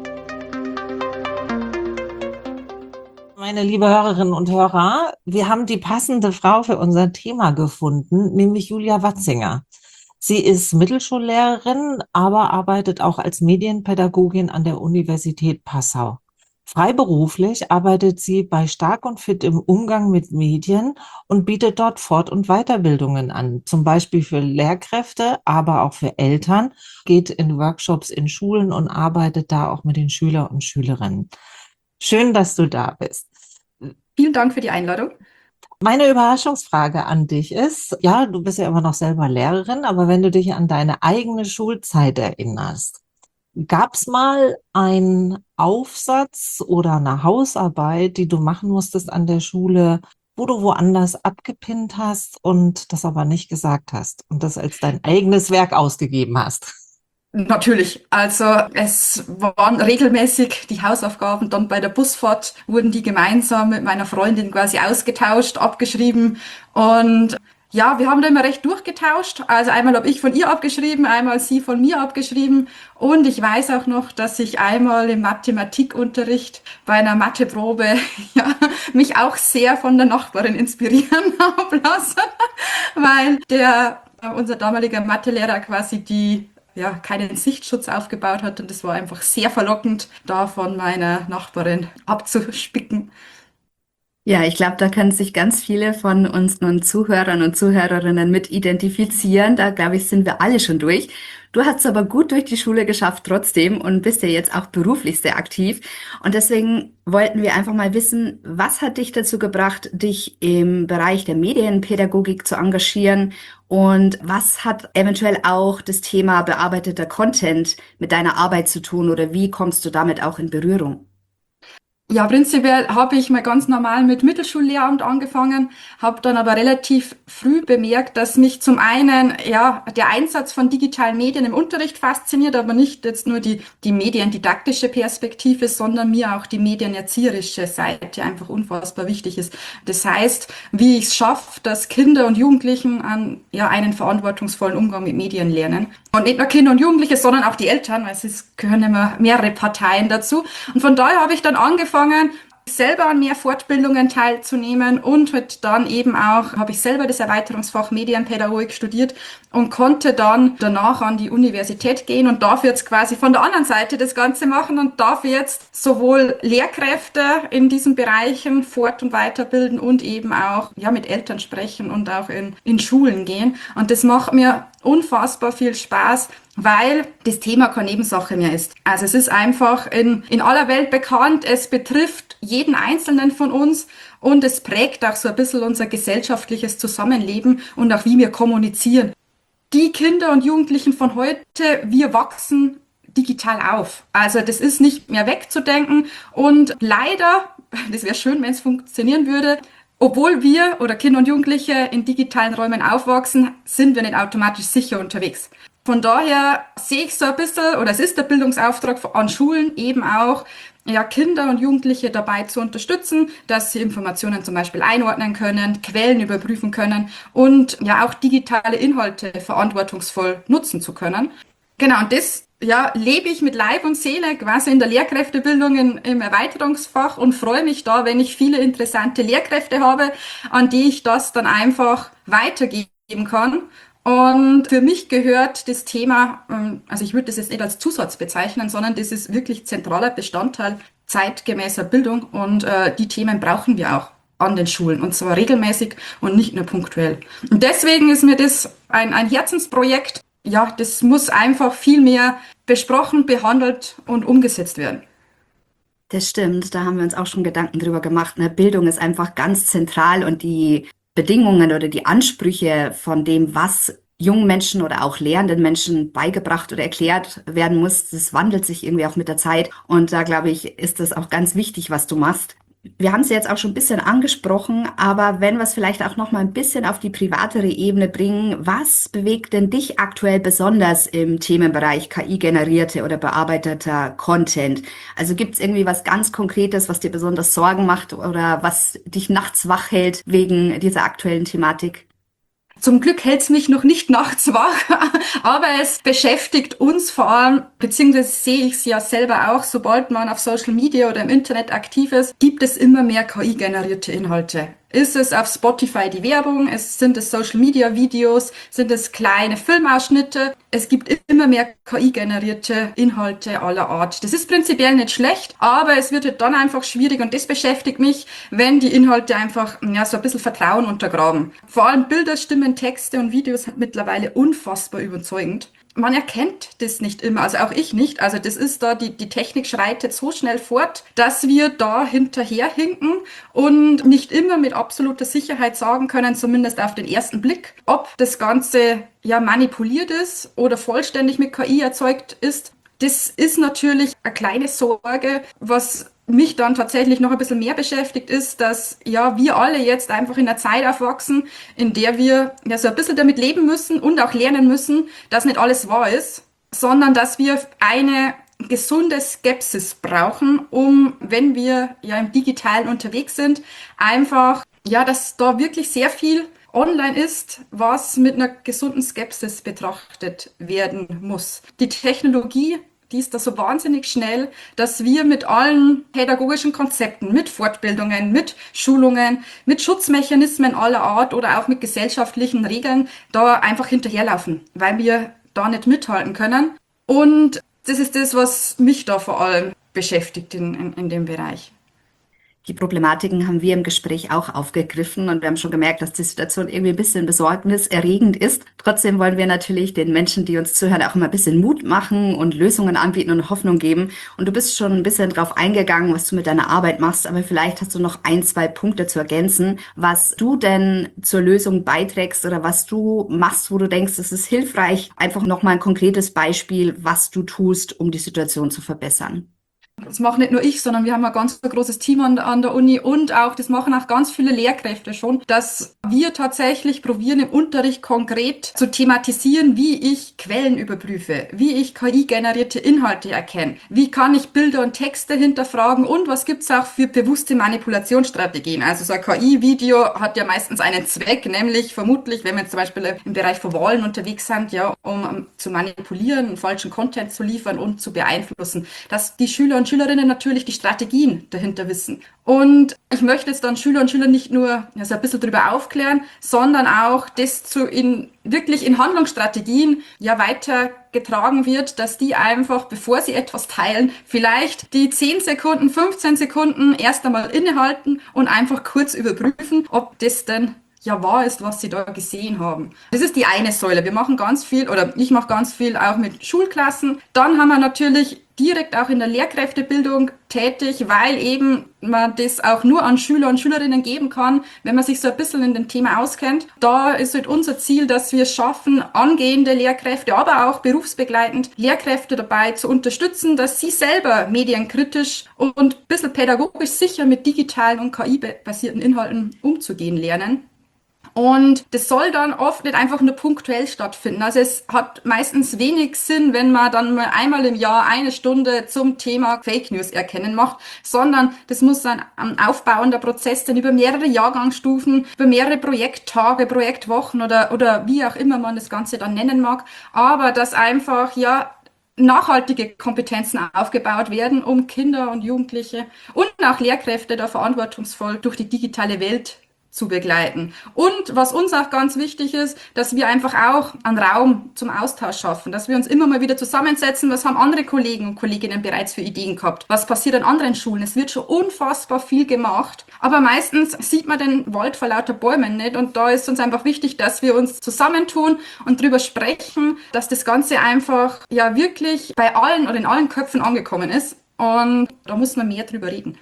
Speaker 2: Meine liebe Hörerinnen und Hörer, wir haben die passende Frau für unser Thema gefunden, nämlich Julia Watzinger. Sie ist Mittelschullehrerin, aber arbeitet auch als Medienpädagogin an der Universität Passau. Freiberuflich arbeitet sie bei Stark und Fit im Umgang mit Medien und bietet dort Fort- und Weiterbildungen an, zum Beispiel für Lehrkräfte, aber auch für Eltern, geht in Workshops in Schulen und arbeitet da auch mit den Schülern und Schülerinnen. Schön, dass du da bist.
Speaker 1: Vielen Dank für die Einladung.
Speaker 2: Meine Überraschungsfrage an dich ist, ja, du bist ja immer noch selber Lehrerin, aber wenn du dich an deine eigene Schulzeit erinnerst, gab es mal einen Aufsatz oder eine Hausarbeit, die du machen musstest an der Schule, wo du woanders abgepinnt hast und das aber nicht gesagt hast und das als dein eigenes Werk ausgegeben hast?
Speaker 1: Natürlich. Also es waren regelmäßig die Hausaufgaben, dann bei der Busfahrt wurden die gemeinsam mit meiner Freundin quasi ausgetauscht, abgeschrieben und ja, wir haben da immer recht durchgetauscht. Also einmal habe ich von ihr abgeschrieben, einmal sie von mir abgeschrieben und ich weiß auch noch, dass ich einmal im Mathematikunterricht bei einer Matheprobe ja, mich auch sehr von der Nachbarin inspirieren habe lassen, weil unser damaliger Mathelehrer quasi keinen Sichtschutz aufgebaut hat und es war einfach sehr verlockend, da von meiner Nachbarin abzuspicken.
Speaker 3: Ja, ich glaube, da können sich ganz viele von unseren Zuhörern und Zuhörerinnen mit identifizieren. Da, glaube ich, sind wir alle schon durch. Du hast es aber gut durch die Schule geschafft trotzdem und bist ja jetzt auch beruflich sehr aktiv. Und deswegen wollten wir einfach mal wissen, was hat dich dazu gebracht, dich im Bereich der Medienpädagogik zu engagieren? Und was hat eventuell auch das Thema bearbeiteter Content mit deiner Arbeit zu tun oder wie kommst du damit auch in Berührung?
Speaker 1: Ja, prinzipiell habe ich mal ganz normal mit Mittelschullehramt angefangen, habe dann aber relativ früh bemerkt, dass mich zum einen ja der Einsatz von digitalen Medien im Unterricht fasziniert, aber nicht jetzt nur die mediendidaktische Perspektive, sondern mir auch die medienerzieherische Seite einfach unfassbar wichtig ist. Das heißt, wie ich es schaffe, dass Kinder und Jugendlichen einen verantwortungsvollen Umgang mit Medien lernen. Und nicht nur Kinder und Jugendliche, sondern auch die Eltern, weil es gehören immer mehrere Parteien dazu. Und von daher habe ich dann angefangen, selber an mehr Fortbildungen teilzunehmen und dann eben auch, habe ich selber das Erweiterungsfach Medienpädagogik studiert und konnte dann danach an die Universität gehen und darf jetzt quasi von der anderen Seite das Ganze machen und darf jetzt sowohl Lehrkräfte in diesen Bereichen fort- und weiterbilden und eben auch mit Eltern sprechen und auch in Schulen gehen. Und das macht mir unfassbar viel Spaß, weil das Thema keine Nebensache mehr ist. Also es ist einfach in aller Welt bekannt, es betrifft jeden Einzelnen von uns und es prägt auch so ein bisschen unser gesellschaftliches Zusammenleben und auch wie wir kommunizieren. Die Kinder und Jugendlichen von heute, wir wachsen digital auf. Also das ist nicht mehr wegzudenken und leider, das wäre schön, wenn es funktionieren würde, obwohl wir oder Kinder und Jugendliche in digitalen Räumen aufwachsen, sind wir nicht automatisch sicher unterwegs. Von daher sehe ich so ein bisschen, oder es ist der Bildungsauftrag an Schulen eben auch, Kinder und Jugendliche dabei zu unterstützen, dass sie Informationen zum Beispiel einordnen können, Quellen überprüfen können und auch digitale Inhalte verantwortungsvoll nutzen zu können. Genau, und das lebe ich mit Leib und Seele quasi in der Lehrkräftebildung im Erweiterungsfach und freue mich da, wenn ich viele interessante Lehrkräfte habe, an die ich das dann einfach weitergeben kann. Und für mich gehört das Thema, also ich würde das jetzt nicht als Zusatz bezeichnen, sondern das ist wirklich zentraler Bestandteil zeitgemäßer Bildung und die Themen brauchen wir auch an den Schulen und zwar regelmäßig und nicht nur punktuell. Und deswegen ist mir das ein Herzensprojekt. Ja, das muss einfach viel mehr besprochen, behandelt und umgesetzt werden.
Speaker 3: Das stimmt, da haben wir uns auch schon Gedanken drüber gemacht. Ne? Bildung ist einfach ganz zentral und die Bedingungen oder die Ansprüche von dem, was jungen Menschen oder auch lehrenden Menschen beigebracht oder erklärt werden muss, das wandelt sich irgendwie auch mit der Zeit. Und da, glaube ich, ist das auch ganz wichtig, was du machst. Wir haben es jetzt auch schon ein bisschen angesprochen, aber wenn wir es vielleicht auch noch mal ein bisschen auf die privatere Ebene bringen, was bewegt denn dich aktuell besonders im Themenbereich KI-generierte oder bearbeiteter Content? Also gibt es irgendwie was ganz Konkretes, was dir besonders Sorgen macht oder was dich nachts wach hält wegen dieser aktuellen Thematik?
Speaker 1: Zum Glück hält es mich noch nicht nachts wach, aber es beschäftigt uns vor allem, beziehungsweise sehe ich es ja selber auch, sobald man auf Social Media oder im Internet aktiv ist, gibt es immer mehr KI-generierte Inhalte. Ist es auf Spotify die Werbung? Sind es Social-Media-Videos? Sind es kleine Filmausschnitte? Es gibt immer mehr KI-generierte Inhalte aller Art. Das ist prinzipiell nicht schlecht, aber es wird halt dann einfach schwierig und das beschäftigt mich, wenn die Inhalte einfach so ein bisschen Vertrauen untergraben. Vor allem Bilder, Stimmen, Texte und Videos sind mittlerweile unfassbar überzeugend. Man erkennt das nicht immer, also auch ich nicht. Also das ist da, die Technik schreitet so schnell fort, dass wir da hinterherhinken und nicht immer mit absoluter Sicherheit sagen können, zumindest auf den ersten Blick, ob das Ganze manipuliert ist oder vollständig mit KI erzeugt ist. Das ist natürlich eine kleine Sorge, was mich dann tatsächlich noch ein bisschen mehr beschäftigt ist, dass wir alle jetzt einfach in einer Zeit aufwachsen, in der wir so ein bisschen damit leben müssen und auch lernen müssen, dass nicht alles wahr ist, sondern dass wir eine gesunde Skepsis brauchen, um, wenn wir im Digitalen unterwegs sind, einfach, dass da wirklich sehr viel online ist, was mit einer gesunden Skepsis betrachtet werden muss. Die Technologie, die ist da so wahnsinnig schnell, dass wir mit allen pädagogischen Konzepten, mit Fortbildungen, mit Schulungen, mit Schutzmechanismen aller Art oder auch mit gesellschaftlichen Regeln da einfach hinterherlaufen, weil wir da nicht mithalten können. Und das ist das, was mich da vor allem beschäftigt in dem Bereich.
Speaker 3: Die Problematiken haben wir im Gespräch auch aufgegriffen und wir haben schon gemerkt, dass die Situation irgendwie ein bisschen besorgniserregend ist. Trotzdem wollen wir natürlich den Menschen, die uns zuhören, auch immer ein bisschen Mut machen und Lösungen anbieten und Hoffnung geben. Und du bist schon ein bisschen drauf eingegangen, was du mit deiner Arbeit machst, aber vielleicht hast du noch ein, zwei Punkte zu ergänzen, was du denn zur Lösung beiträgst oder was du machst, wo du denkst, es ist hilfreich. Einfach nochmal ein konkretes Beispiel, was du tust, um die Situation zu verbessern.
Speaker 1: Das mache nicht nur ich, sondern wir haben ein ganz großes Team an der Uni und auch, das machen auch ganz viele Lehrkräfte schon, dass wir tatsächlich probieren, im Unterricht konkret zu thematisieren, wie ich Quellen überprüfe, wie ich KI-generierte Inhalte erkenne, wie kann ich Bilder und Texte hinterfragen und was gibt's auch für bewusste Manipulationsstrategien. Also so ein KI-Video hat ja meistens einen Zweck, nämlich vermutlich, wenn wir jetzt zum Beispiel im Bereich von Wahlen unterwegs sind, um zu manipulieren, falschen Content zu liefern und zu beeinflussen, dass die Schüler und Schülerinnen natürlich die Strategien dahinter wissen. Und ich möchte jetzt dann Schüler und Schüler nicht nur so ein bisschen darüber aufklären, sondern auch das wirklich in Handlungsstrategien ja weitergetragen wird, dass die einfach, bevor sie etwas teilen, vielleicht die 10 Sekunden, 15 Sekunden erst einmal innehalten und einfach kurz überprüfen, ob das denn ja wahr ist, was sie da gesehen haben. Das ist die eine Säule. Wir machen ganz viel, oder ich mache ganz viel auch mit Schulklassen. Dann haben wir natürlich direkt auch in der Lehrkräftebildung tätig, weil eben man das auch nur an Schüler und Schülerinnen geben kann, wenn man sich so ein bisschen in dem Thema auskennt. Da ist halt unser Ziel, dass wir es schaffen, angehende Lehrkräfte, aber auch berufsbegleitend Lehrkräfte dabei zu unterstützen, dass sie selber medienkritisch und ein bisschen pädagogisch sicher mit digitalen und KI-basierten Inhalten umzugehen lernen. Und das soll dann oft nicht einfach nur punktuell stattfinden. Also es hat meistens wenig Sinn, wenn man dann mal einmal im Jahr eine Stunde zum Thema Fake News erkennen macht, sondern das muss ein aufbauender Prozess sein über mehrere Jahrgangsstufen, über mehrere Projekttage, Projektwochen oder wie auch immer man das Ganze dann nennen mag. Aber dass einfach, ja, nachhaltige Kompetenzen aufgebaut werden, um Kinder und Jugendliche und auch Lehrkräfte da verantwortungsvoll durch die digitale Welt zu begleiten. Und was uns auch ganz wichtig ist, dass wir einfach auch einen Raum zum Austausch schaffen, dass wir uns immer mal wieder zusammensetzen, was haben andere Kollegen und Kolleginnen bereits für Ideen gehabt, was passiert an anderen Schulen. Es wird schon unfassbar viel gemacht, aber meistens sieht man den Wald vor lauter Bäumen nicht und da ist uns einfach wichtig, dass wir uns zusammentun und drüber sprechen, dass das Ganze einfach ja wirklich bei allen oder in allen Köpfen angekommen ist und da muss man mehr drüber reden.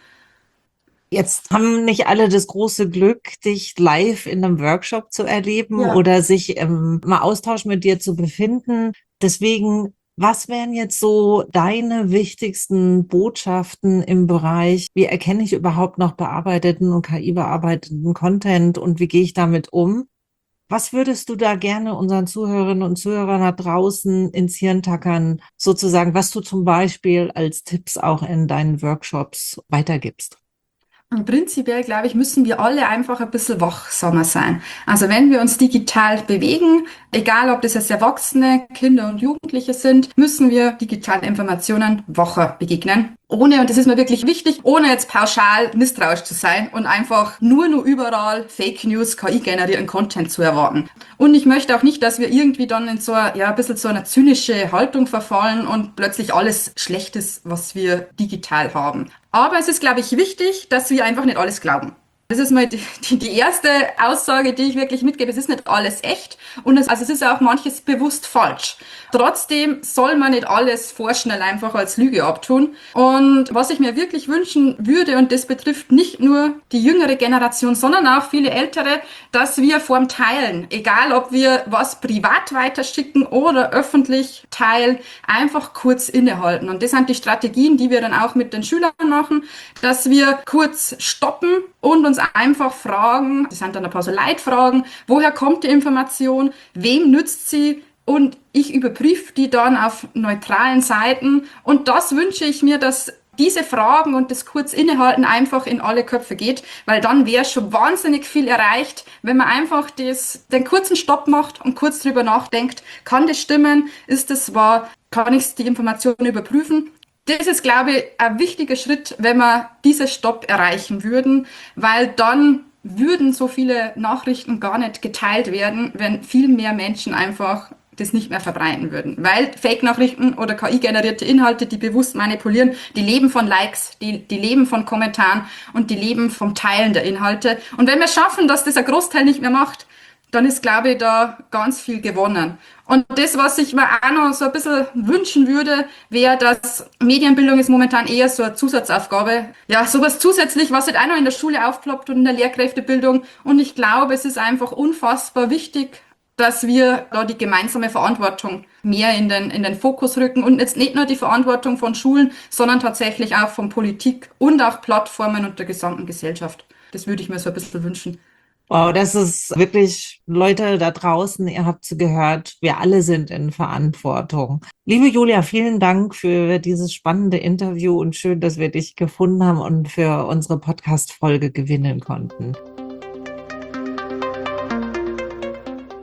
Speaker 2: Jetzt haben nicht alle das große Glück, dich live in einem Workshop zu erleben
Speaker 1: Ja.
Speaker 2: oder sich im Austausch mit dir zu befinden. Deswegen, was wären jetzt so deine wichtigsten Botschaften im Bereich, wie erkenne ich überhaupt noch bearbeiteten und KI-bearbeiteten Content und wie gehe ich damit um? Was würdest du da gerne unseren Zuhörerinnen und Zuhörern da draußen ins Hirn tackern, sozusagen, was du zum Beispiel als Tipps auch in deinen Workshops weitergibst?
Speaker 1: Und prinzipiell, glaube ich, müssen wir alle einfach ein bisschen wachsamer sein. Also wenn wir uns digital bewegen, egal ob das jetzt Erwachsene, Kinder und Jugendliche sind, müssen wir digitalen Informationen wacher begegnen. Ohne, und das ist mir wirklich wichtig, ohne jetzt pauschal misstrauisch zu sein und einfach nur überall Fake News, KI-generierten Content zu erwarten. Und ich möchte auch nicht, dass wir irgendwie dann in so ein bisschen so eine zynische Haltung verfallen und plötzlich alles schlecht ist, was wir digital haben. Aber es ist, glaube ich, wichtig, dass wir einfach nicht alles glauben. Das ist mal die erste Aussage, die ich wirklich mitgebe. Es ist nicht alles echt und es ist auch manches bewusst falsch. Trotzdem soll man nicht alles vorschnell einfach als Lüge abtun. Und was ich mir wirklich wünschen würde, und das betrifft nicht nur die jüngere Generation, sondern auch viele ältere, dass wir vorm Teilen, egal ob wir was privat weiterschicken oder öffentlich teilen, einfach kurz innehalten. Und das sind die Strategien, die wir dann auch mit den Schülern machen, dass wir kurz stoppen und uns einfach fragen, das sind dann ein paar so Leitfragen, woher kommt die Information, wem nützt sie? Und ich überprüfe die dann auf neutralen Seiten. Und das wünsche ich mir, dass diese Fragen und das kurz innehalten einfach in alle Köpfe geht, weil dann wäre schon wahnsinnig viel erreicht, wenn man einfach den kurzen Stopp macht und kurz drüber nachdenkt, kann das stimmen, ist das wahr, kann ich die Informationen überprüfen? Das ist, glaube ich, ein wichtiger Schritt, wenn wir diesen Stopp erreichen würden, weil dann würden so viele Nachrichten gar nicht geteilt werden, wenn viel mehr Menschen einfach das nicht mehr verbreiten würden. Weil Fake-Nachrichten oder KI-generierte Inhalte, die bewusst manipulieren, die leben von Likes, die leben von Kommentaren und die leben vom Teilen der Inhalte. Und wenn wir schaffen, dass das ein Großteil nicht mehr macht, dann ist, glaube ich, da ganz viel gewonnen. Und das, was ich mir auch noch so ein bisschen wünschen würde, wäre, dass Medienbildung ist momentan eher so eine Zusatzaufgabe. Ja, sowas zusätzlich, was halt auch noch in der Schule aufploppt und in der Lehrkräftebildung. Und ich glaube, es ist einfach unfassbar wichtig, dass wir da die gemeinsame Verantwortung mehr in den Fokus rücken und jetzt nicht nur die Verantwortung von Schulen, sondern tatsächlich auch von Politik und auch Plattformen und der gesamten Gesellschaft. Das würde ich mir so ein bisschen wünschen.
Speaker 2: Wow, das ist wirklich, Leute da draußen, ihr habt gehört, wir alle sind in Verantwortung. Liebe Julia, vielen Dank für dieses spannende Interview und schön, dass wir dich gefunden haben und für unsere Podcast-Folge gewinnen konnten.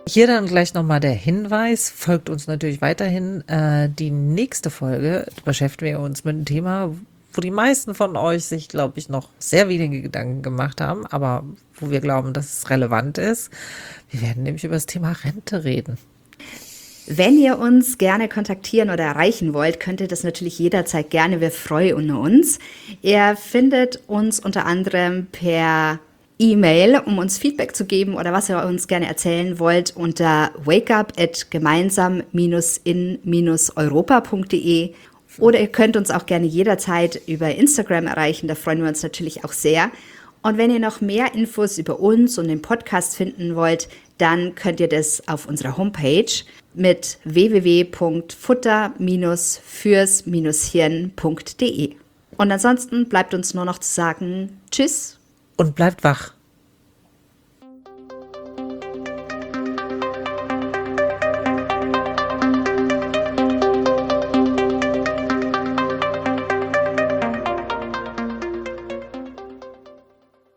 Speaker 2: Hier dann gleich nochmal der Hinweis, folgt uns natürlich weiterhin. Die nächste Folge beschäftigen wir uns mit einem Thema, wo die meisten von euch sich, glaube ich, noch sehr wenige Gedanken gemacht haben, aber wo wir glauben, dass es relevant ist. Wir werden nämlich über das Thema Rente reden.
Speaker 3: Wenn ihr uns gerne kontaktieren oder erreichen wollt, könnt ihr das natürlich jederzeit gerne. Wir freuen uns. Ihr findet uns unter anderem per E-Mail, um uns Feedback zu geben oder was ihr uns gerne erzählen wollt, unter wakeup@gemeinsam-in-europa.de. Oder ihr könnt uns auch gerne jederzeit über Instagram erreichen, da freuen wir uns natürlich auch sehr. Und wenn ihr noch mehr Infos über uns und den Podcast finden wollt, dann könnt ihr das auf unserer Homepage mit www.futter-fürs-hirn.de. Und ansonsten bleibt uns nur noch zu sagen, tschüss.
Speaker 2: Und bleibt wach.